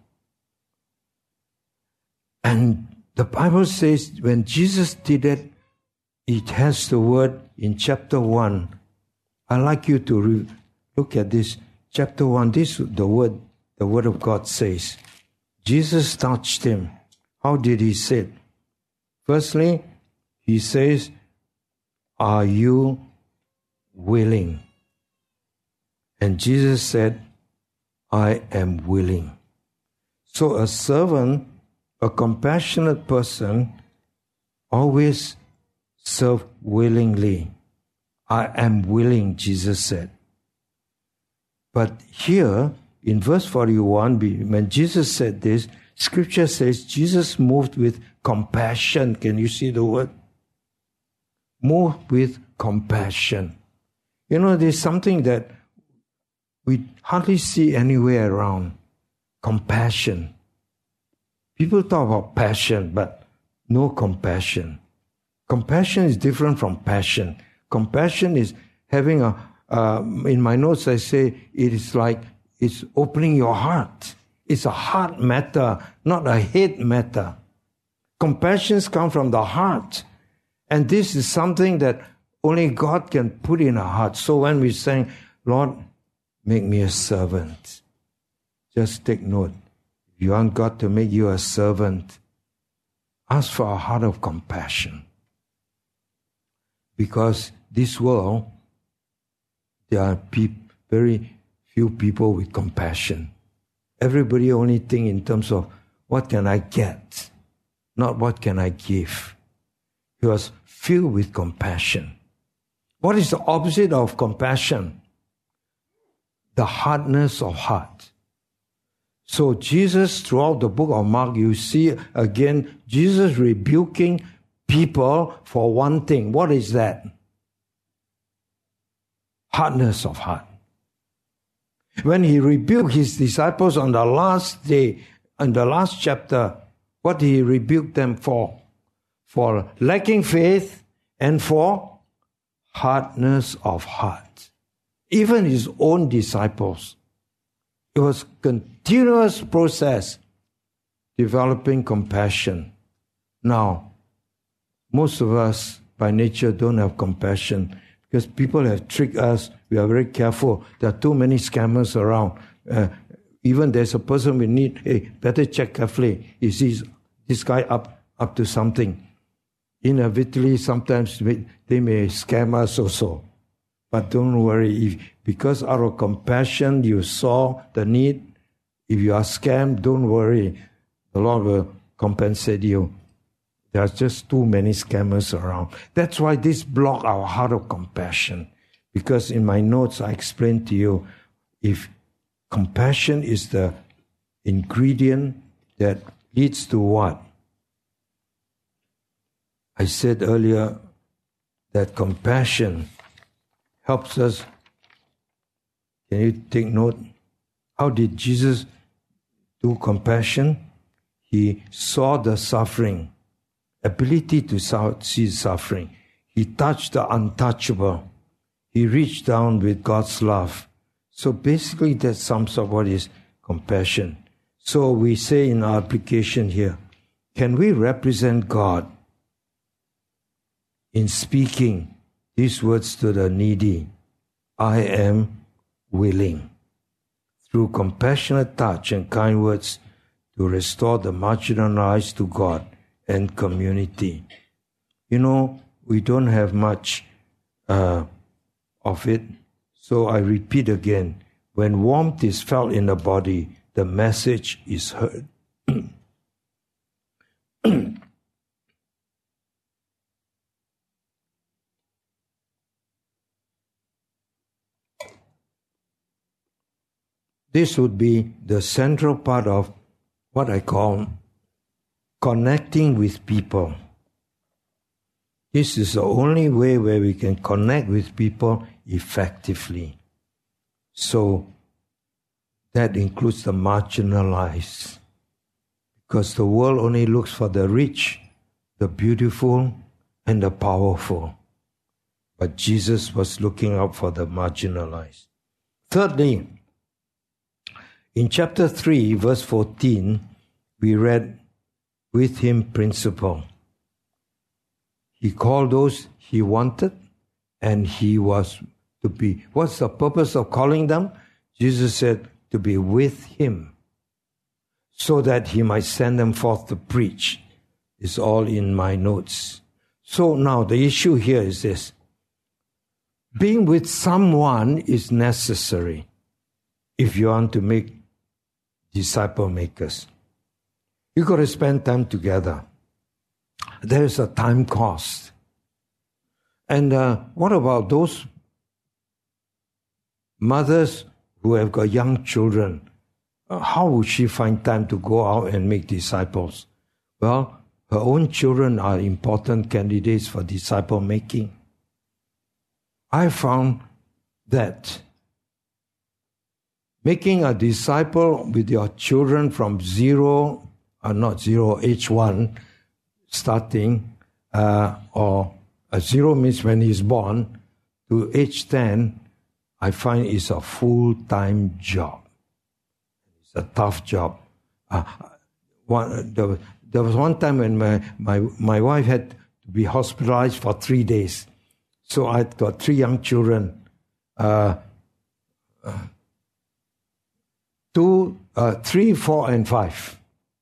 And the Bible says when Jesus did it, it has the word in chapter 1. I'd like you to look at this. Chapter 1, the word of God says. Jesus touched him. How did he say it? Firstly, he says, are you willing? And Jesus said, I am willing. So a servant, a compassionate person, always serve willingly. I am willing, Jesus said. But here, in verse 41, when Jesus said this, Scripture says Jesus moved with compassion. Can you see the word? Moved with compassion. You know, there's something that we hardly see anywhere around. Compassion. People talk about passion, but no compassion. Compassion is different from passion. Compassion is having in my notes I say, it is like it's opening your heart. It's a heart matter, not a head matter. Compassions come from the heart. And this is something that only God can put in our heart. So when we sing, Lord, make me a servant, just take note. If you want God to make you a servant, ask for a heart of compassion. Because this world, there are very few people with compassion. Everybody only think in terms of what can I get, not what can I give. He was filled with compassion. What is the opposite of compassion? The hardness of heart. So Jesus, throughout the book of Mark, you see again Jesus rebuking people for one thing. What is that? Hardness of heart. When he rebuked his disciples on the last day, in the last chapter, what did he rebuke them for? For lacking faith and for hardness of heart. Even his own disciples. It was a continuous process developing compassion. Now, most of us by nature don't have compassion because people have tricked us. We are very careful. There are too many scammers around. Even there's a person we need, hey, better check carefully. Is this guy up to something? Inevitably, sometimes they may scam us also. But don't worry, because out of compassion you saw the need. If you are scammed, don't worry. The Lord will compensate you. There are just too many scammers around. That's why this block our heart of compassion. Because in my notes I explained to you, if compassion is the ingredient that leads to what? I said earlier that compassion helps us. Can you take note? How did Jesus do compassion? He saw the suffering, ability to see suffering. He touched the untouchable. He reached down with God's love. So basically that sums up what is compassion. So we say in our application here, can we represent God in speaking these words to the needy, I am willing, through compassionate touch and kind words, to restore the marginalized to God and community. You know, we don't have much of it, so I repeat again, when warmth is felt in the body, the message is heard. This would be the central part of what I call connecting with people. This is the only way where we can connect with people effectively. So that includes the marginalized. Because the world only looks for the rich, the beautiful, and the powerful. But Jesus was looking out for the marginalized. Thirdly, in chapter 3, verse 14, we read, with him principle. He called those he wanted, and he was to be. What's the purpose of calling them? Jesus said, to be with him, so that he might send them forth to preach. It's all in my notes. So now the issue here is this. Being with someone is necessary if you want to make disciple makers. You got to spend time together. There is a time cost. And what about those mothers who have got young children? How would she find time to go out and make disciples? Well, her own children are important candidates for disciple making. I found that making a disciple with your children from age 1, starting, or a 0 means when he's born, to age 10, I find is a full-time job. It's a tough job. There was one time when my wife had to be hospitalized for 3 days. So I got 3 young children, 3, 4, and 5.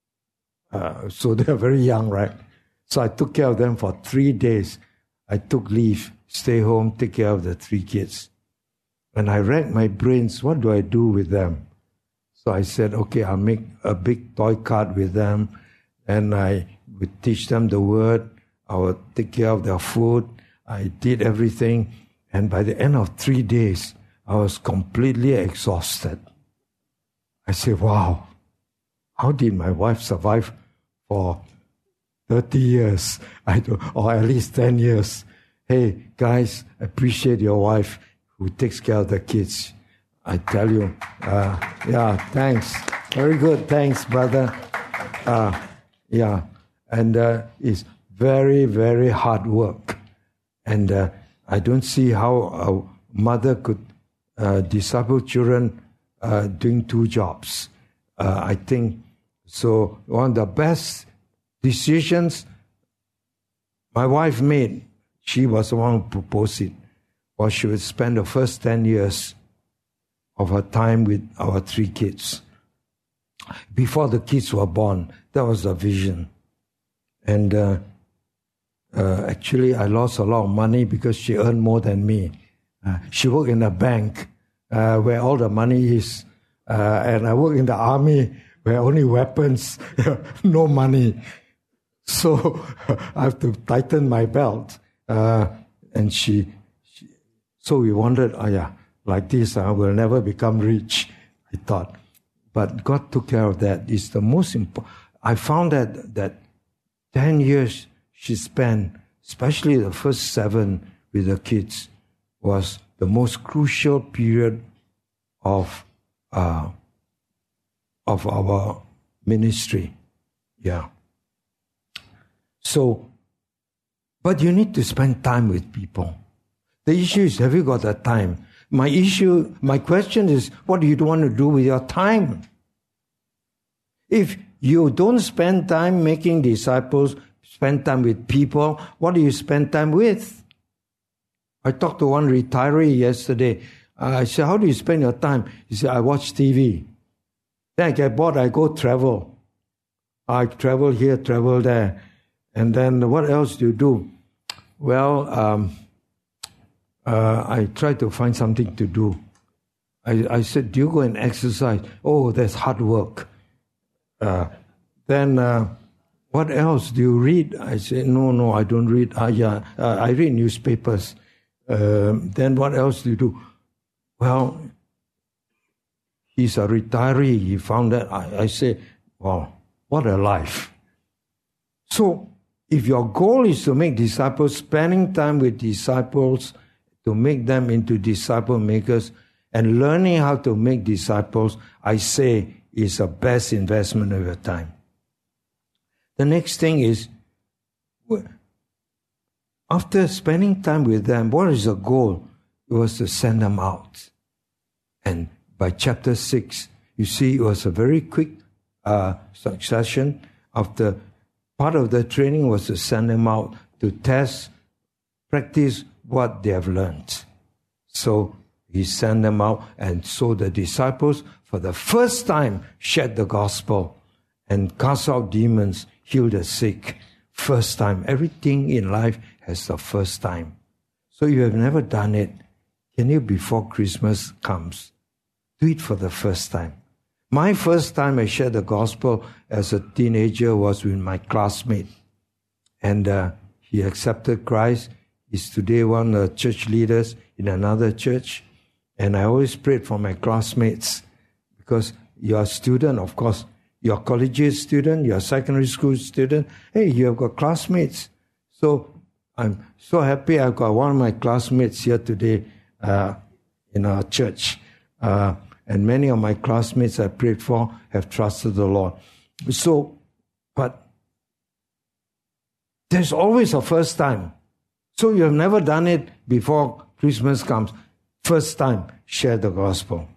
So they're very young, right? So I took care of them for 3 days. I took leave, stay home, take care of the 3 kids. And I racked my brains, what do I do with them? So I said, okay, I'll make a big toy cart with them, and I would teach them the word. I would take care of their food. I did everything. And by the end of 3 days, I was completely exhausted. I said, wow, how did my wife survive for 30 years? Or at least 10 years. Hey, guys, appreciate your wife who takes care of the kids. I tell you, yeah, thanks. Very good, thanks, brother. Yeah, and it's very, very hard work. And I don't see how a mother could disciple children doing 2 jobs. I think, so one of the best decisions my wife made, she was the one who proposed it, was she would spend the first 10 years of her time with our 3 kids. Before the kids were born, that was the vision. And actually, I lost a lot of money because she earned more than me. She worked in a bank where all the money is, and I work in the army where only weapons, no money. So I have to tighten my belt. And so we wondered, like this, we'll never become rich, I thought. But God took care of that. It's the most important. I found that 10 years she spent, especially the first 7 with the kids, was the most crucial period of our ministry. Yeah. So, but you need to spend time with people. The issue is, have you got the time? My question is, what do you want to do with your time? If you don't spend time making disciples, spend time with people, what do you spend time with? I talked to one retiree yesterday. I said, how do you spend your time? He said, I watch TV. Then I get bored, I go travel. I travel here, travel there. And then what else do you do? Well, I try to find something to do. I said, do you go and exercise? Oh, that's hard work. Then what else? Do you read? I said, no, I don't read. I read newspapers. Then what else do you do? Well, he's a retiree. He found that. I say, wow, what a life. So, if your goal is to make disciples, spending time with disciples to make them into disciple makers and learning how to make disciples, I say, is the best investment of your time. The next thing is, after spending time with them, what is the goal? It was to send them out. And by chapter 6, you see, it was a very quick succession. After part of the training was to send them out to test, practice what they have learned. So he sent them out, and so the disciples, for the first time, shared the gospel and cast out demons, healed the sick. First time. Everything in life has the first time. So you have never done it. Can you, before Christmas comes, do it for the first time? My first time I shared the gospel as a teenager was with my classmate. And he accepted Christ. He's today one of the church leaders in another church. And I always prayed for my classmates, because you're a student, of course. You're a collegiate student, you're a secondary school student. Hey, you have got classmates. So I'm so happy I've got one of my classmates here today in our church. And many of my classmates I prayed for have trusted the Lord. So, but there's always a first time. So you have never done it before Christmas comes. First time, share the gospel.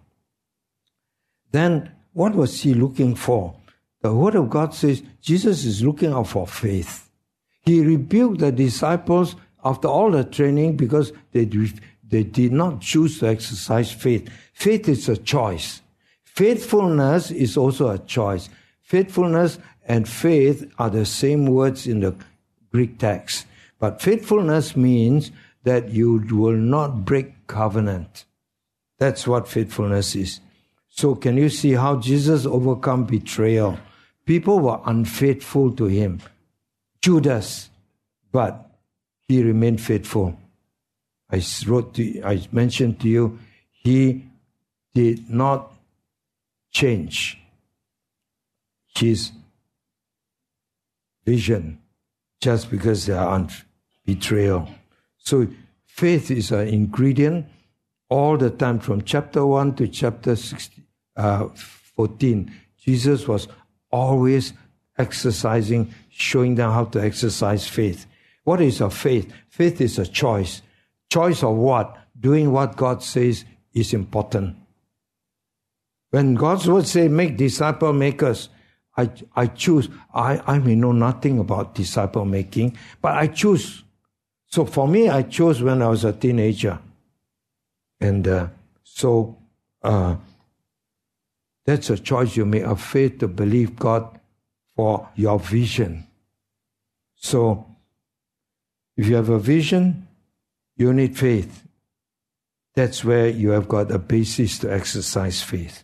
Then, what was he looking for? The Word of God says Jesus is looking out for faith. He rebuked the disciples after all the training because they did not choose to exercise faith. Faith is a choice. Faithfulness is also a choice. Faithfulness and faith are the same words in the Greek text. But faithfulness means that you will not break covenant. That's what faithfulness is. So can you see how Jesus overcome betrayal? People were unfaithful to him. Judas, but he remained faithful. I mentioned to you, he did not change his vision just because they are betrayal. So faith is an ingredient all the time. From chapter 1 to chapter 14, Jesus was always exercising, showing them how to exercise faith. What is a faith? Faith is a choice. Choice of what? Doing what God says is important. When God's word says, make disciple makers, I choose. I may know nothing about disciple making, but I choose. So for me, I chose when I was a teenager. And so that's a choice you make, of faith to believe God for your vision. So if you have a vision, you need faith. That's where you have got a basis to exercise faith.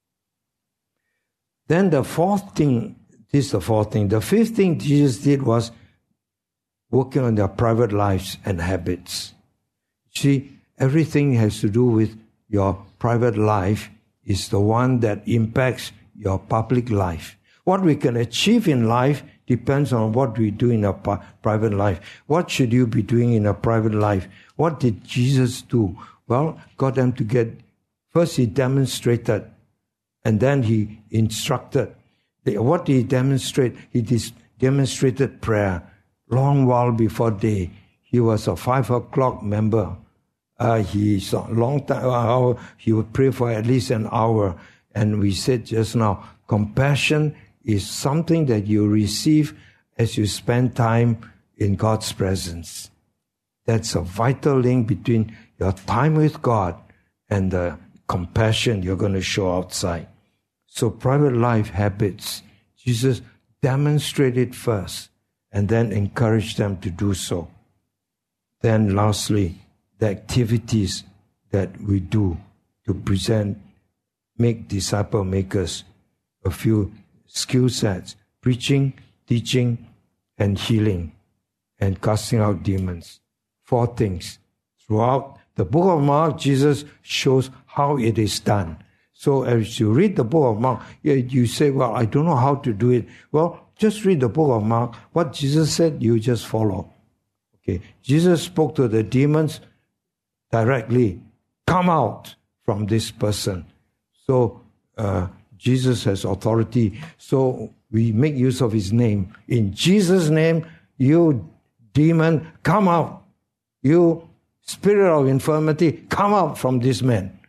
Then the fourth thing, this is the fourth thing. The fifth thing Jesus did was working on their private lives and habits. See, everything has to do with your private life is the one that impacts your public life. What we can achieve in life depends on what we do in our private life. What should you be doing in a private life? What did Jesus do? Well, got them to get, first he demonstrated, and then he instructed. What did he demonstrate? He demonstrated prayer. Long while before day, he was a 5 o'clock member. He's a long time, he would pray for at least an hour. And we said just now, compassion is something that you receive as you spend time in God's presence. That's a vital link between your time with God and the compassion you're going to show outside. So private life habits, Jesus demonstrated first and then encouraged them to do so. Then lastly, the activities that we do to present, make disciple makers, a few skill sets: preaching, teaching, and healing, and casting out demons. 4 things. Throughout the book of Mark, Jesus shows how it is done. So as you read the book of Mark, you say, well, I don't know how to do it. Well, just read the book of Mark. What Jesus said, you just follow. Okay. Jesus spoke to the demons directly. Come out from this person. So Jesus has authority. So we make use of his name. In Jesus' name, you demon, come out. You spirit of infirmity, come out from this man.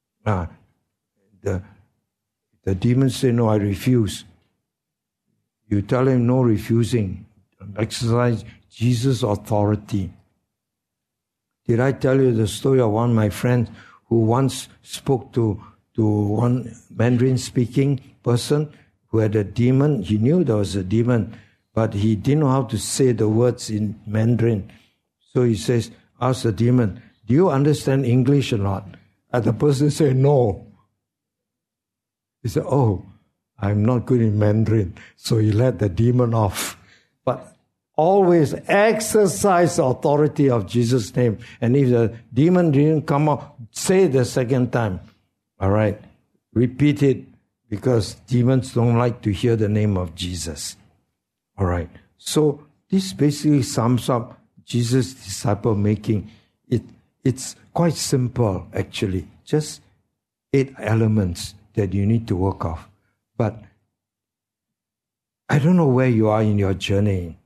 The demons say, no, I refuse. You tell him no refusing. Exercise Jesus' authority. Did I tell you the story of one of my friends who once spoke to one Mandarin-speaking person who had a demon? He knew there was a demon, but he didn't know how to say the words in Mandarin. So he says, ask the demon, do you understand English or not? And the person said, no. He said, oh, I'm not good in Mandarin. So he let the demon off. But always exercise the authority of Jesus' name. And if the demon didn't come out, say it the second time. All right? Repeat it, because demons don't like to hear the name of Jesus. All right? So this basically sums up Jesus' disciple making. It's quite simple, actually. Just 8 elements that you need to work off. But I don't know where you are in your journey.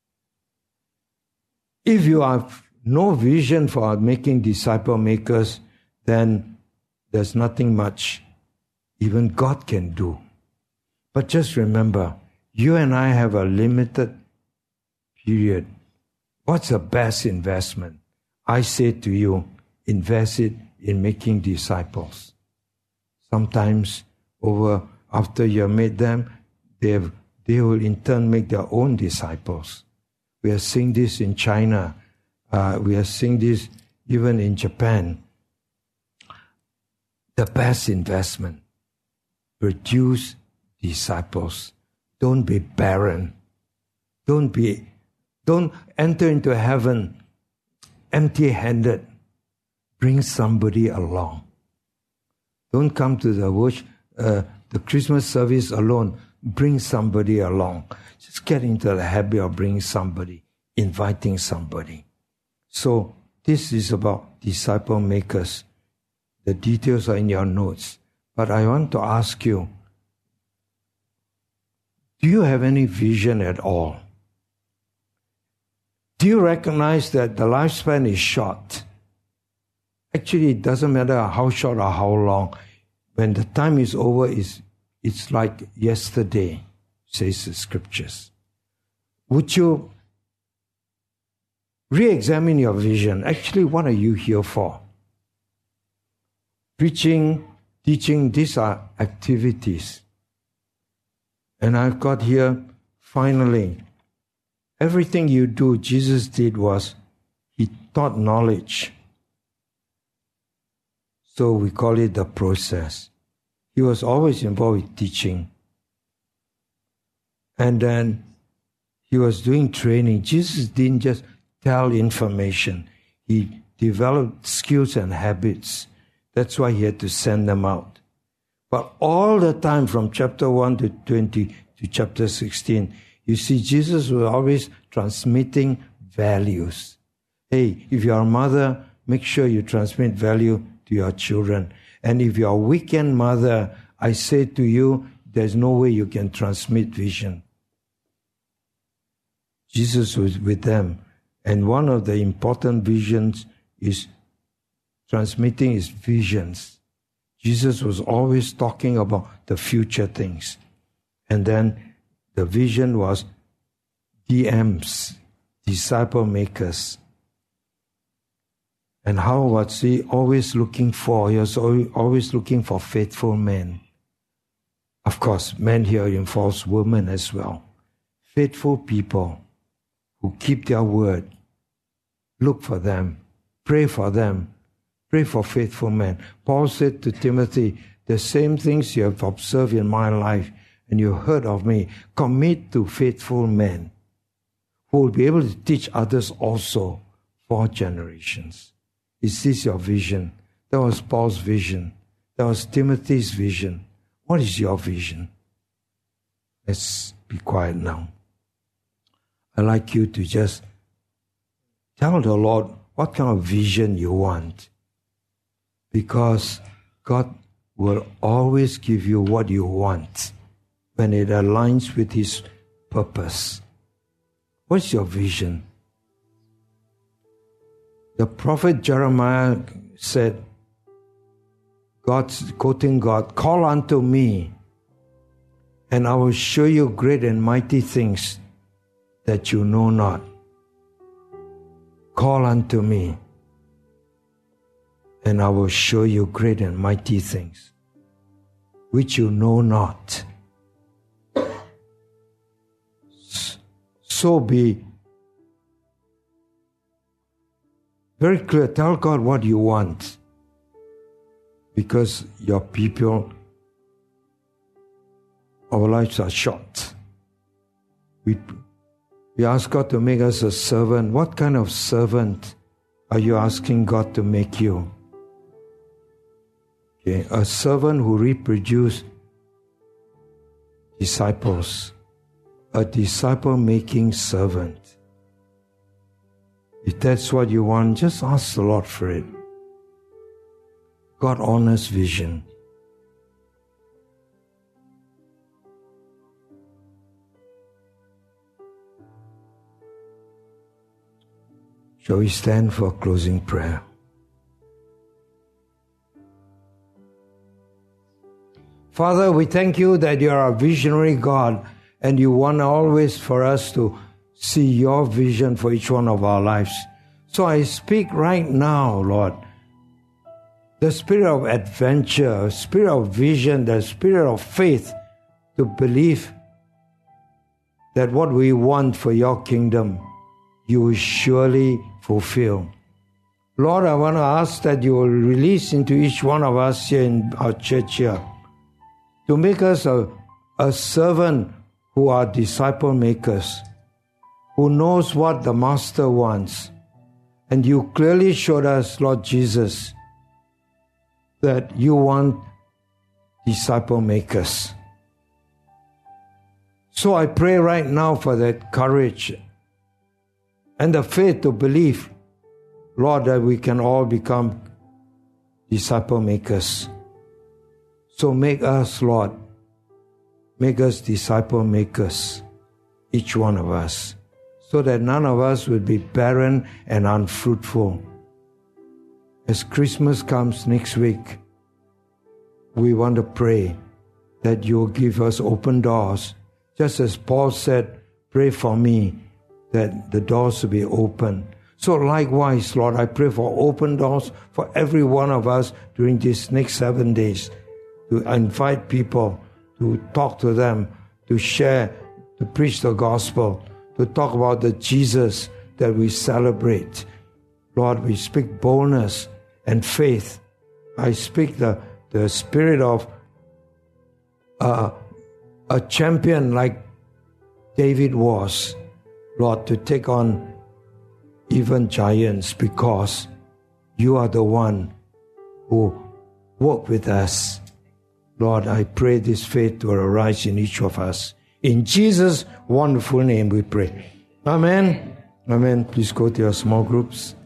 If you have no vision for making disciple makers, then there's nothing much even God can do. But just remember, you and I have a limited period. What's the best investment? I say to you, invest it in making disciples. Sometimes after you have made them, they will in turn make their own disciples. We are seeing this in China. We are seeing this even in Japan. The best investment, produce disciples. Don't be barren. Don't enter into heaven empty-handed. Bring somebody along. Don't come to the Christmas service alone. Bring somebody along. Just get into the habit of bringing somebody, inviting somebody. So this is about disciple makers. The details are in your notes. But I want to ask you, do you have any vision at all? Do you recognize that the lifespan is short? Actually, it doesn't matter how short or how long. When the time is over, it's like yesterday, says the scriptures. Would you re-examine your vision? Actually, what are you here for? Preaching, teaching, these are activities. And I've got here, finally, everything you do, Jesus did was, he taught knowledge. So we call it the process. He was always involved with teaching. And then he was doing training. Jesus didn't just tell information. He developed skills and habits. That's why he had to send them out. But all the time from chapter 1 to 20 to chapter 16, you see Jesus was always transmitting values. Hey, if you're a mother, make sure you transmit value to your children. And if you're a weekend mother, I say to you, there's no way you can transmit vision. Jesus was with them. And one of the important visions is transmitting his visions. Jesus was always talking about the future things. And then the vision was DMs, disciple makers. And how was he always looking for? He was always looking for faithful men. Of course, men here involves women as well. Faithful people who keep their word. Look for them. Pray for them. Pray for faithful men. Paul said to Timothy, the same things you have observed in my life and you heard of me, commit to faithful men who will be able to teach others also for generations. Is this your vision? That was Paul's vision. That was Timothy's vision. What is your vision? Let's be quiet now. I'd like you to just tell the Lord what kind of vision you want. Because God will always give you what you want when it aligns with His purpose. What's your vision? The prophet Jeremiah said, quoting God, call unto me, and I will show you great and mighty things that you know not. Call unto me, and I will show you great and mighty things which you know not. So be very clear. Tell God what you want. Because your people, our lives are short. We ask God to make us a servant. What kind of servant are you asking God to make you? Okay, a servant who reproduces disciples. A disciple-making servant. If that's what you want, just ask the Lord for it. God honors vision. Shall we stand for closing prayer? Father, we thank you that you are a visionary God and you want always for us to see your vision for each one of our lives. So I speak right now, Lord, the spirit of adventure, spirit of vision, the spirit of faith to believe that what we want for your kingdom, you will surely fulfill. Lord, I want to ask that you will release into each one of us here in our church here to make us a servant who are disciple makers, who knows what the Master wants. And you clearly showed us, Lord Jesus, that you want disciple makers. So I pray right now for that courage and the faith to believe, Lord, that we can all become disciple makers. So make us, Lord, make us disciple makers, each one of us, so that none of us will be barren and unfruitful. As Christmas comes next week, we want to pray that you will give us open doors. Just as Paul said, pray for me that the doors will be open. So likewise, Lord, I pray for open doors for every one of us during these next 7 days, to invite people, to talk to them, to share, to preach the gospel, to talk about the Jesus that we celebrate. Lord, we speak boldness and faith. I speak the spirit of a champion like David was, Lord, to take on even giants, because you are the one who work with us. Lord, I pray this faith will arise in each of us. In Jesus' wonderful name we pray. Amen. Amen. Please go to your small groups.